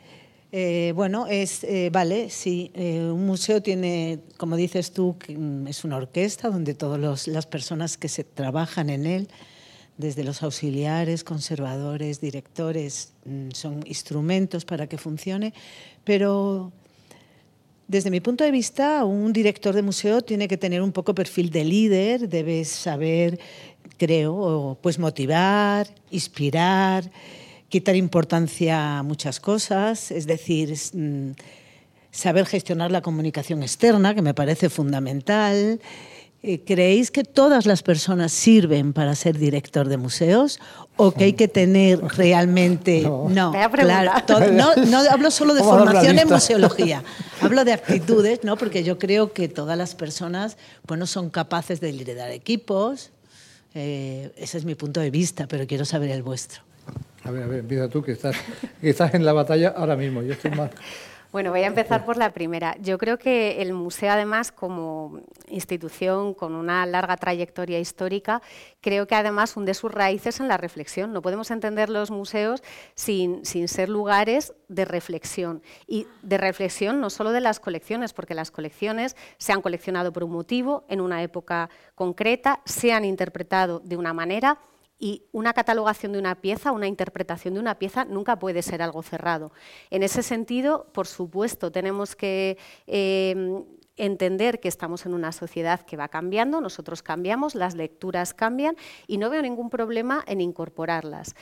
eh, bueno, es, eh, vale, sí, eh, un museo tiene, como dices tú, es una orquesta donde todas las personas que se trabajan en él, desde los auxiliares, conservadores, directores, son instrumentos para que funcione, pero desde mi punto de vista, un director de museo tiene que tener un poco perfil de líder, debe saber, creo, pues motivar, inspirar, quitar importancia a muchas cosas, es decir, saber gestionar la comunicación externa, que me parece fundamental. ¿Creéis que todas las personas sirven para ser director de museos o que hay que tener realmente... No, no claro, todo, no, no hablo solo de formación en museología, hablo de actitudes, ¿no? Porque yo creo que todas las personas bueno, son capaces de liderar equipos, eh, ese es mi punto de vista, pero quiero saber el vuestro. A ver, a ver, empieza tú, que estás, que estás en la batalla ahora mismo, yo estoy más... Bueno, voy a empezar por la primera. Yo creo que el museo, además, como institución con una larga trayectoria histórica, creo que además hunde sus raíces en la reflexión. No podemos entender los museos sin, sin ser lugares de reflexión. Y de reflexión no solo de las colecciones, porque las colecciones se han coleccionado por un motivo, en una época concreta, se han interpretado de una manera. Y una catalogación de una pieza, una interpretación de una pieza, nunca puede ser algo cerrado. En ese sentido, por supuesto, tenemos que eh, entender que estamos en una sociedad que va cambiando, nosotros cambiamos, las lecturas cambian y no veo ningún problema en incorporarlas.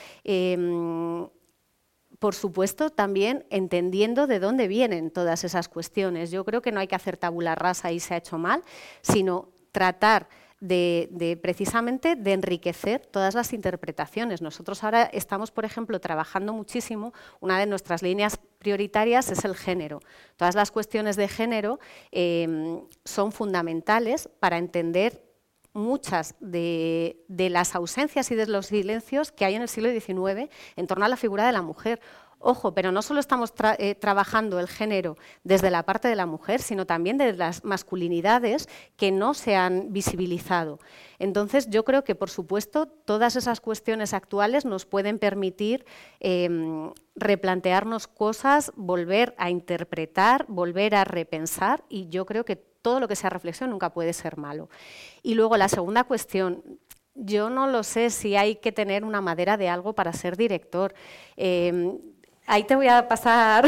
Eh, Por supuesto, también entendiendo de dónde vienen todas esas cuestiones. Yo creo que no hay que hacer tabula rasa y se ha hecho mal, sino tratar De, de precisamente de enriquecer todas las interpretaciones. Nosotros ahora estamos, por ejemplo, trabajando muchísimo, una de nuestras líneas prioritarias es el género. Todas las cuestiones de género eh, son fundamentales para entender muchas de, de las ausencias y de los silencios que hay en el siglo diecinueve en torno a la figura de la mujer. Ojo, pero no solo estamos tra eh, trabajando el género desde la parte de la mujer, sino también de las masculinidades que no se han visibilizado. Entonces, yo creo que, por supuesto, todas esas cuestiones actuales nos pueden permitir eh, replantearnos cosas, volver a interpretar, volver a repensar, y yo creo que todo lo que sea reflexión nunca puede ser malo. Y luego, la segunda cuestión. Yo no lo sé si hay que tener una madera de algo para ser director. Eh, ahí te voy a pasar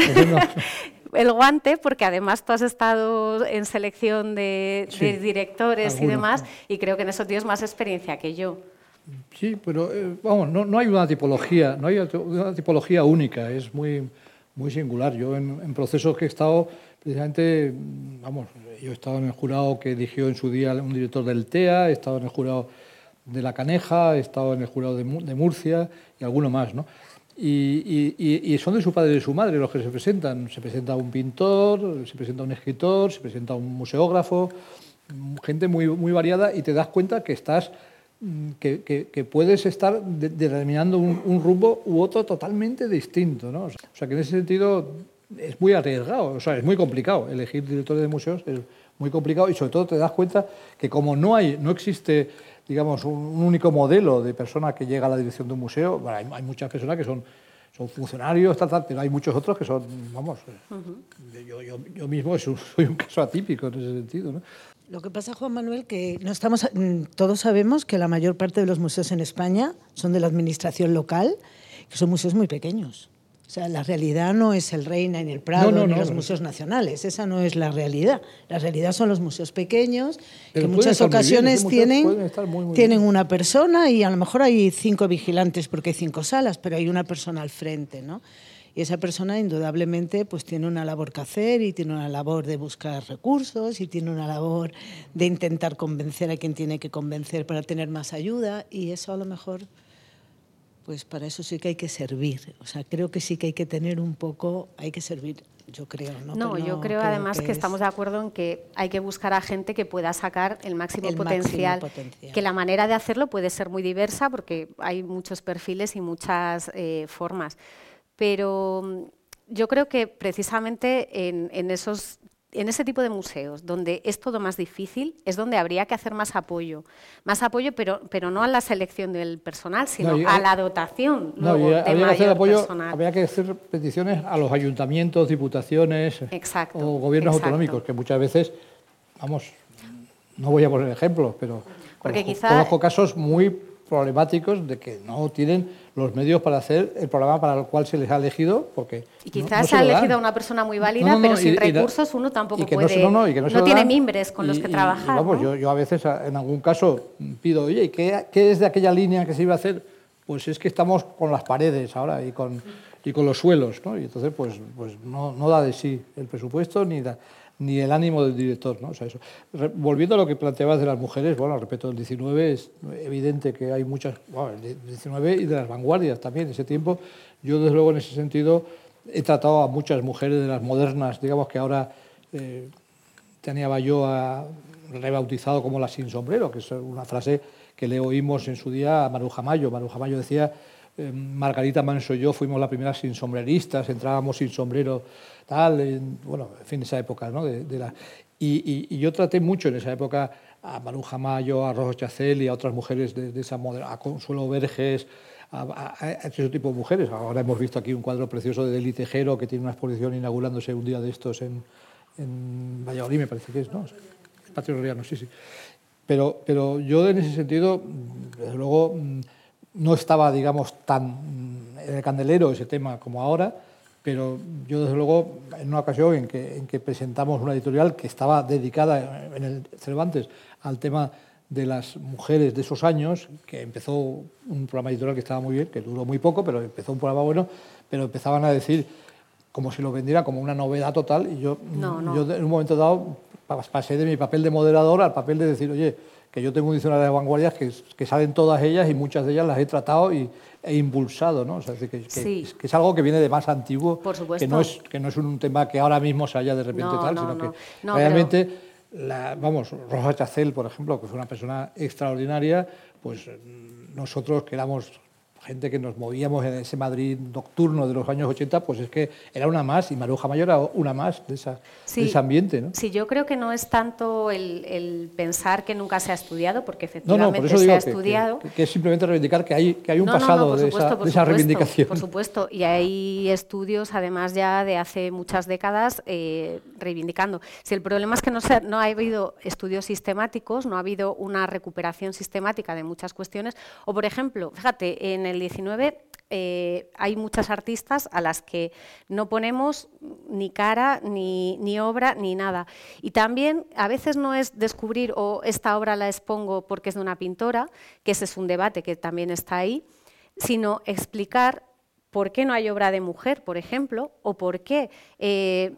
el guante, porque además tú has estado en selección de, sí, de directores algunos, y demás, y creo que en eso tienes más experiencia que yo. Sí, pero eh, vamos, no, no hay una tipología, no hay una tipología única, es muy, muy singular. Yo en, en procesos que he estado, precisamente, vamos, yo he estado en el jurado que eligió en su día un director del T E A, he estado en el jurado de La Caneja, he estado en el jurado de, de Murcia y alguno más, ¿no? Y, y, y son de su padre y de su madre los que se presentan. Se presenta un pintor, se presenta un escritor, se presenta un museógrafo, gente muy, muy variada, y te das cuenta que estás, que, que, que puedes estar de, determinando un, un rumbo u otro totalmente distinto, ¿no? O sea, que en ese sentido es muy arriesgado, o sea, es muy complicado. Elegir directores de museos es muy complicado, y sobre todo te das cuenta que como no hay, no existe, digamos, un, un único modelo de persona que llega a la dirección de un museo. Bueno, hay, hay muchas personas que son, son funcionarios, tal, tal, pero hay muchos otros que son, vamos, uh-huh. yo, yo, yo mismo soy un caso atípico en ese sentido, ¿no? Lo que pasa, Juan Manuel, que no estamos, todos sabemos que la mayor parte de los museos en España son de la administración local, que son museos muy pequeños. O sea, la realidad no es el Reina, ni el Prado, no, no, ni no, los no. museos nacionales. Esa no es la realidad. La realidad son los museos pequeños, Pero que en pueden muchas estar muy bien, ocasiones esos museos tienen, pueden estar muy, muy tienen bien. una persona y a lo mejor hay cinco vigilantes porque hay cinco salas, pero hay una persona al frente, ¿no? Y esa persona indudablemente pues tiene una labor que hacer y tiene una labor de buscar recursos y tiene una labor de intentar convencer a quien tiene que convencer para tener más ayuda, y eso a lo mejor, pues para eso sí que hay que servir. O sea, creo que sí que hay que tener un poco, hay que servir, yo creo. No, No, Pero yo no creo además que, que es estamos de acuerdo en que hay que buscar a gente que pueda sacar el máximo, el potencial, máximo potencial. que la manera de hacerlo puede ser muy diversa porque hay muchos perfiles y muchas eh, formas. Pero yo creo que precisamente en, en, esos, en ese tipo de museos, donde es todo más difícil, es donde habría que hacer más apoyo. Más apoyo, pero, pero no a la selección del personal, sino No, y- a la dotación No, luego, y de habría que hacer mayor apoyo, personal. habría que hacer peticiones a los ayuntamientos, diputaciones Exacto, o gobiernos exacto. autonómicos, que muchas veces, vamos, no voy a poner ejemplos, pero Porque conozco, quizá- conozco casos muy problemáticos de que no tienen los medios para hacer el programa para el cual se les ha elegido, porque Y no- quizás no se se ha lo dan. elegido a una persona muy válida, No, no, no, pero sin y- y da- recursos uno tampoco y que puede, no, se- no, no, y que no se lo tiene dan. mimbres con los Y- que y- trabajar. y vamos, ¿no? yo, yo a veces a- en algún caso pido, oye, ¿y ¿qué, qué es de aquella línea que se iba a hacer? Pues es que estamos con las paredes ahora y con, y con los suelos, ¿no? Y entonces pues, pues no, no da de sí el presupuesto ni, da, ni el ánimo del director, ¿no? O sea, eso. Re- volviendo a lo que planteabas de las mujeres, bueno, respecto del diecinueve, es evidente que hay muchas, bueno, el diecinueve y de las vanguardias también, ese tiempo. Yo, desde luego, en ese sentido, he tratado a muchas mujeres de las modernas, digamos que ahora eh, tenía yo a, rebautizado como las sin sombrero, que es una frase que le oímos en su día a Maruja Mayo. Maruja Mayo decía, eh, Margarita Manso y yo fuimos las primeras sin sombreristas, entrábamos sin sombrero, tal, en, bueno, en fin, esa época, ¿no? De, de la, y, y, y yo traté mucho en esa época a Maruja Mayo, a Rosa Chacel y a otras mujeres de, de esa moderna, a Consuelo Verges, a, a, a ese tipo de mujeres. Ahora hemos visto aquí un cuadro precioso de Deli Tejero, que tiene una exposición inaugurándose un día de estos en, en Valladolid, me parece que es, ¿no? Patio Riano, sí, sí. Pero, pero yo en ese sentido, desde luego, no estaba, digamos, tan en el candelero ese tema como ahora, pero yo, desde luego, en una ocasión en que, en que presentamos una editorial que estaba dedicada en el Cervantes al tema de las mujeres de esos años, que empezó un programa editorial que estaba muy bien, que duró muy poco, pero empezó un programa bueno, pero empezaban a decir como si lo vendiera como una novedad total, y yo, No, no. yo en un momento dado pasé de mi papel de moderador al papel de decir, oye, que yo tengo un diccionario de vanguardias que, que salen todas ellas y muchas de ellas las he tratado y, e impulsado, ¿no? O sea, que, que, Sí. que es algo que viene de más antiguo, Por supuesto. que no es que no es un tema que ahora mismo se haya de repente No, tal, no, sino no. que No, realmente, la, vamos, Rosa Chacel, por ejemplo, que fue una persona extraordinaria, pues nosotros que éramos gente que nos movíamos en ese Madrid nocturno de los años ochenta, pues es que era una más, y Maruja Mayor era una más de, esa, Sí, de ese ambiente, ¿no? Sí, yo creo que no es tanto el, el pensar que nunca se ha estudiado, porque No, no, efectivamente por eso se digo ha que, estudiado. que, que es simplemente reivindicar que hay, que hay un No, no, no, pasado por de, supuesto, esa, por de esa supuesto, reivindicación. Por supuesto, y hay estudios, además, ya de hace muchas décadas eh, reivindicando. Si el problema es que no, se, no ha habido estudios sistemáticos, no ha habido una recuperación sistemática de muchas cuestiones, o, por ejemplo, fíjate, en el diecinueve eh, hay muchas artistas a las que no ponemos ni cara, ni, ni obra, ni nada. Y también, a veces no es descubrir, o esta obra la expongo porque es de una pintora, que ese es un debate que también está ahí, sino explicar por qué no hay obra de mujer, por ejemplo, o por qué... Eh,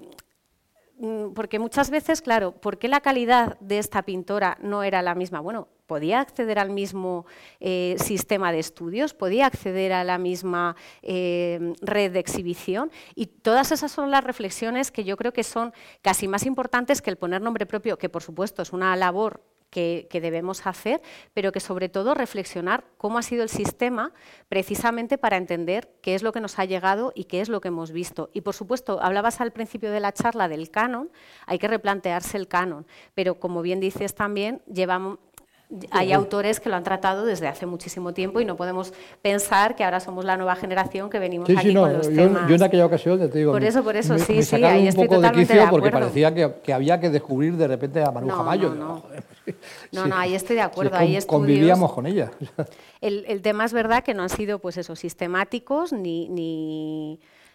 porque muchas veces, claro, ¿por qué la calidad de esta pintora no era la misma? Bueno, podía acceder al mismo eh, sistema de estudios, podía acceder a la misma eh, red de exhibición, y todas esas son las reflexiones que yo creo que son casi más importantes que el poner nombre propio, que por supuesto es una labor Que, que debemos hacer, pero que sobre todo reflexionar cómo ha sido el sistema precisamente para entender qué es lo que nos ha llegado y qué es lo que hemos visto. Y por supuesto, hablabas al principio de la charla del canon, hay que replantearse el canon, pero como bien dices también, llevamos... Hay autores que lo han tratado desde hace muchísimo tiempo y no podemos pensar que ahora somos la nueva generación que venimos Sí, aquí sí, no, con los yo, temas. yo en aquella ocasión, ya te digo, Por me, eso, por eso, me, sí, me sí, sacaron ahí un estoy poco de totalmente quicio de porque acuerdo. parecía que, que había que descubrir de repente a Maruja No, Mayo. no, no. Joder, No, sí. no, ahí estoy de acuerdo. Sí, Hay con- estudios... convivíamos con ella. El, el tema es verdad que no han sido pues eso, sistemáticos ni, ni,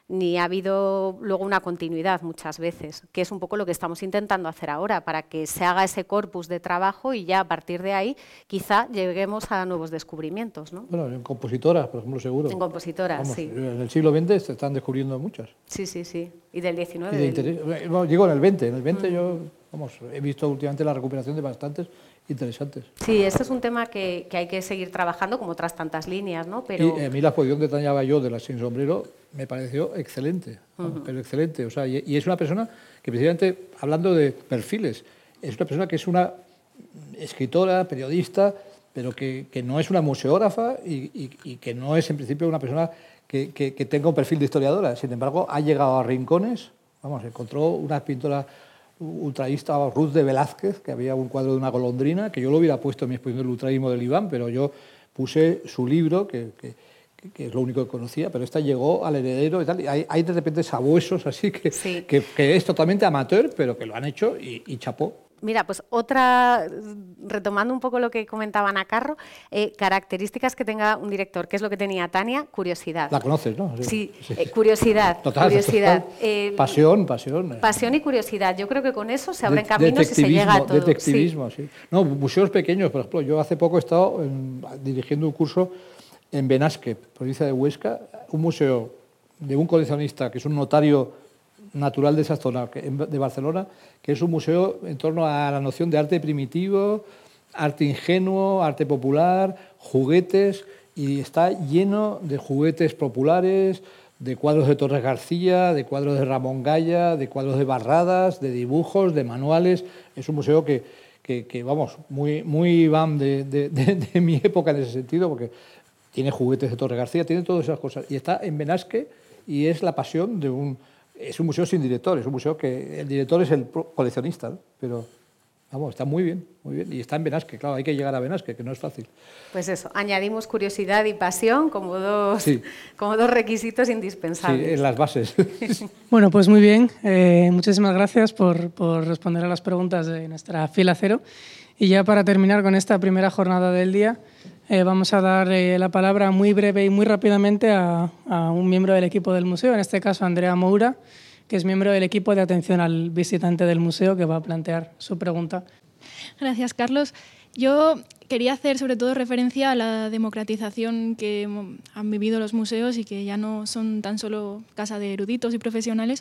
ni ha habido luego una continuidad muchas veces, que es un poco lo que estamos intentando hacer ahora, para que se haga ese corpus de trabajo y ya a partir de ahí quizá lleguemos a nuevos descubrimientos, ¿no? Bueno, en compositoras, por ejemplo, seguro. En compositoras, Vamos, sí. En el siglo veinte se están descubriendo muchas. Sí, sí, sí. Y del diecinueve. Y de del... interés, bueno, digo en el veinte, en el veinte mm. yo, vamos, he visto últimamente la recuperación de bastantes interesantes. Sí, este es un tema que, que hay que seguir trabajando, como otras tantas líneas, ¿no? Pero... Y a mí la exposición que detallaba yo de la Sin Sombrero me pareció excelente, uh-huh. pero excelente. O sea, y, y es una persona que, precisamente, hablando de perfiles, es una persona que es una escritora, periodista, pero que, que no es una museógrafa y, y, y que no es, en principio, una persona que, que, que tenga un perfil de historiadora. Sin embargo, ha llegado a rincones, vamos, encontró unas pintoras ultraísta, Ruth de Velázquez, que había un cuadro de una golondrina, que yo lo hubiera puesto en mi exposición del ultraísmo del Iván, pero yo puse su libro, que, que, que es lo único que conocía, pero esta llegó al heredero y tal. Y hay, hay de repente sabuesos así, que, sí. que, que es totalmente amateur, pero que lo han hecho y, y chapó. Mira, pues otra, retomando un poco lo que comentaba Ana Carro, eh, características que tenga un director, ¿qué es lo que tenía Tania? Curiosidad. La conoces, ¿no? Sí, sí. Eh, curiosidad. Total, curiosidad. Total. Eh, pasión, pasión. Pasión y curiosidad. Yo creo que con eso se abren De, caminos y se llega a todo. Detectivismo, sí. sí. No, museos pequeños, por ejemplo, yo hace poco he estado en, dirigiendo un curso en Benasque, provincia de Huesca, un museo de un coleccionista que es un notario natural de esa zona, de Barcelona, que es un museo en torno a la noción de arte primitivo, arte ingenuo, arte popular, juguetes, y está lleno de juguetes populares, de cuadros de Torres García, de cuadros de Ramón Gaya, de cuadros de Barradas, de dibujos, de manuales. Es un museo que, que, que vamos, muy, muy van de, de, de, de mi época en ese sentido, porque tiene juguetes de Torres García, tiene todas esas cosas. Y está en Benasque y es la pasión de un... Es un museo sin director, es un museo que el director es el coleccionista, ¿no? Pero vamos, está muy bien, muy bien. Y está en Benasque, claro, hay que llegar a Benasque, que no es fácil. Pues eso, añadimos curiosidad y pasión como dos, sí. como dos requisitos indispensables. Sí, en las bases. Bueno, pues muy bien. Eh, muchísimas gracias por, por responder a las preguntas de nuestra fila cero. Y ya para terminar con esta primera jornada del día, eh, vamos a dar eh, la palabra muy breve y muy rápidamente a, a un miembro del equipo del museo, en este caso Andrea Moura, que es miembro del equipo de atención al visitante del museo, que va a plantear su pregunta. Gracias, Carlos. Yo quería hacer sobre todo referencia a la democratización que han vivido los museos y que ya no son tan solo casa de eruditos y profesionales,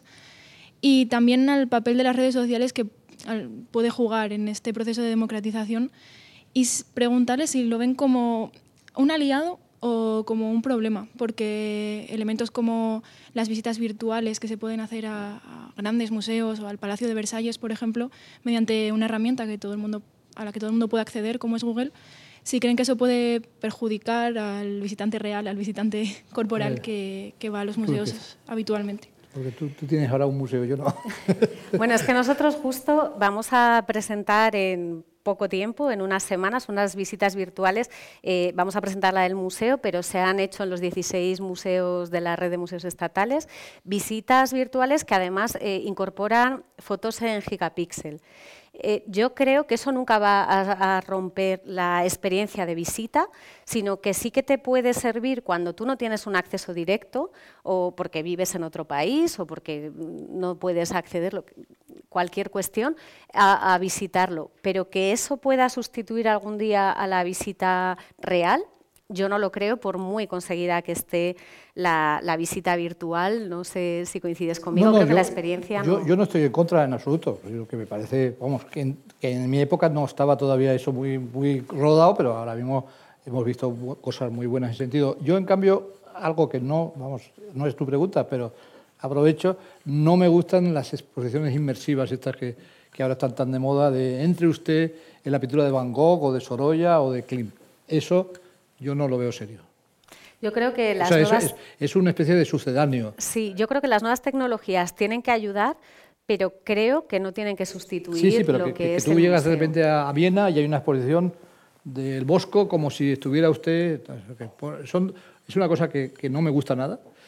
y también al papel de las redes sociales que puede jugar en este proceso de democratización, y preguntarles si lo ven como un aliado o como un problema, porque elementos como las visitas virtuales que se pueden hacer a, a grandes museos o al Palacio de Versalles, por ejemplo, mediante una herramienta que todo el mundo, a la que todo el mundo puede acceder, como es Google, si creen que eso puede perjudicar al visitante real, al visitante corporal que, que va a los museos habitualmente. Porque tú, tú tienes ahora un museo, yo no. Bueno, es que nosotros justo vamos a presentar en poco tiempo, en unas semanas, unas visitas virtuales. Eh, vamos a presentar la del museo, pero se han hecho en los dieciséis museos de la red de museos estatales visitas virtuales que además eh, incorporan fotos en gigapíxel. Eh, yo creo que eso nunca va a, a romper la experiencia de visita, sino que sí que te puede servir cuando tú no tienes un acceso directo o porque vives en otro país o porque no puedes acceder, cualquier cuestión, a, a visitarlo. Pero que eso pueda sustituir algún día a la visita real, yo no lo creo, por muy conseguida que esté la, la visita virtual. No sé si coincides conmigo, no, no, creo yo, que la experiencia yo, no... Yo no estoy en contra en absoluto, lo que me parece, vamos, que en, que en mi época no estaba todavía eso muy, muy rodado, pero ahora mismo hemos visto cosas muy buenas en ese sentido. Yo, en cambio, algo que no, vamos, no es tu pregunta, pero aprovecho, no me gustan las exposiciones inmersivas estas que, que ahora están tan de moda, de entre usted en la pintura de Van Gogh o de Sorolla o de Klimt. Eso... yo no lo veo serio. Yo creo que las o sea, nuevas... es, es una especie de sucedáneo. Sí, yo creo que las nuevas tecnologías tienen que ayudar, pero creo que no tienen que sustituir sí, sí, pero lo que, que, que, es que tú el llegas museo. de repente a Viena y hay una exposición del Bosco como si estuviera usted... Son, es una cosa que, que no me gusta nada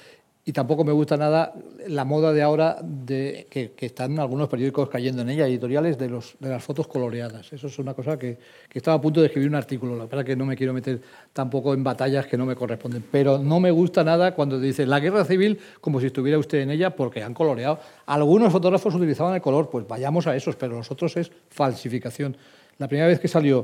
y tampoco me gusta nada la moda de ahora de que, que están algunos periódicos cayendo en ella, editoriales de, los, de las fotos coloreadas. Eso es una cosa que, que estaba a punto de escribir un artículo. La verdad que no me quiero meter tampoco en batallas que no me corresponden, pero no me gusta nada cuando dice la guerra civil como si estuviera usted en ella porque han coloreado. Algunos fotógrafos utilizaban el color, pues vayamos a esos, pero los otros es falsificación. La primera vez que salió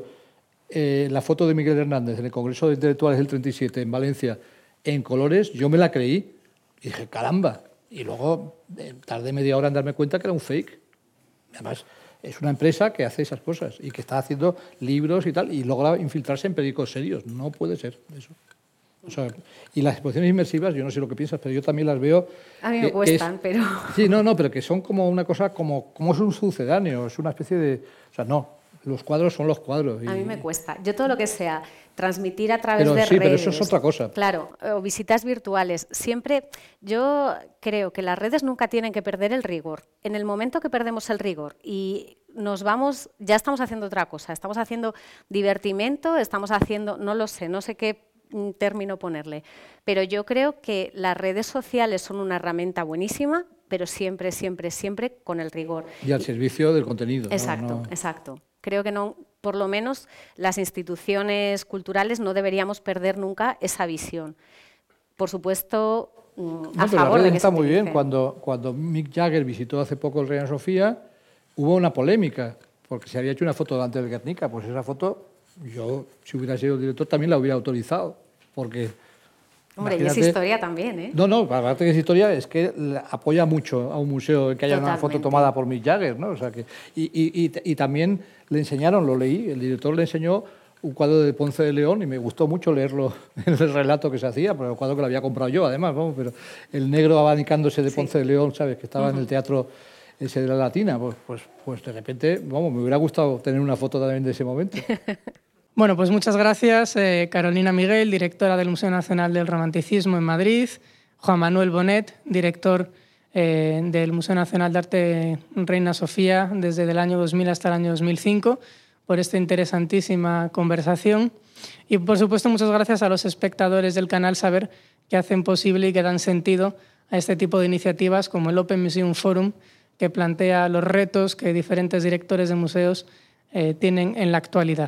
eh, la foto de Miguel Hernández en el Congreso de Intelectuales del treinta y siete en Valencia en colores, yo me la creí. Y dije, caramba. Y luego eh, tardé media hora en darme cuenta que era un fake. Además, es una empresa que hace esas cosas y que está haciendo libros y tal, y logra infiltrarse en periódicos serios. No puede ser eso. O sea, y las exposiciones inmersivas, yo no sé lo que piensas, pero yo también las veo... A mí me que, cuestan, que es, pero... Sí, no, no, pero que son como una cosa, como, como es un sucedáneo, es una especie de... O sea, no, los cuadros son los cuadros. Y, a mí me cuesta. Yo todo lo que sea transmitir a través pero, de sí, redes... pero eso es otra cosa. Claro, o visitas virtuales. Siempre, yo creo que las redes nunca tienen que perder el rigor. En el momento que perdemos el rigor y nos vamos, ya estamos haciendo otra cosa. Estamos haciendo divertimento, estamos haciendo, no lo sé, no sé qué término ponerle. Pero yo creo que las redes sociales son una herramienta buenísima, pero siempre, siempre, siempre con el rigor. Y al servicio del contenido. Exacto, ¿no? No... exacto. Creo que no, por lo menos las instituciones culturales no deberíamos perder nunca esa visión. Por supuesto, a no, favor de que está se muy utilice. bien. Cuando, cuando Mick Jagger visitó hace poco el Reina Sofía, hubo una polémica, porque se había hecho una foto delante del Guernica. Pues esa foto, yo, si hubiera sido el director, también la hubiera autorizado, porque... Hombre, y es historia también, ¿eh? No, no, aparte que es historia, es que apoya mucho a un museo que haya Totalmente. Una foto tomada por Mick Jagger, ¿no? O sea que, y, y, y, y también le enseñaron, lo leí, el director le enseñó un cuadro de Ponce de León y me gustó mucho leerlo en el relato que se hacía, pero el cuadro que lo había comprado yo, además, vamos, pero el negro abanicándose de Ponce sí. de León, ¿sabes? Que estaba uh-huh. en el teatro ese de la Latina, pues, pues, pues de repente, vamos, me hubiera gustado tener una foto también de ese momento. Bueno, pues muchas gracias, eh, Carolina Miguel, directora del Museo Nacional del Romanticismo en Madrid, Juan Manuel Bonet, director eh, del Museo Nacional de Arte Reina Sofía desde el año dos mil hasta el año dos mil cinco, por esta interesantísima conversación. Y, por supuesto, muchas gracias a los espectadores del canal Saber que hacen posible y que dan sentido a este tipo de iniciativas como el Open Museum Forum, que plantea los retos que diferentes directores de museos eh, tienen en la actualidad.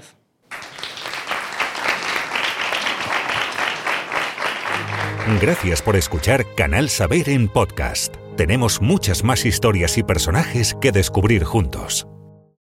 Gracias por escuchar Canal Saber en podcast. Tenemos muchas más historias y personajes que descubrir juntos.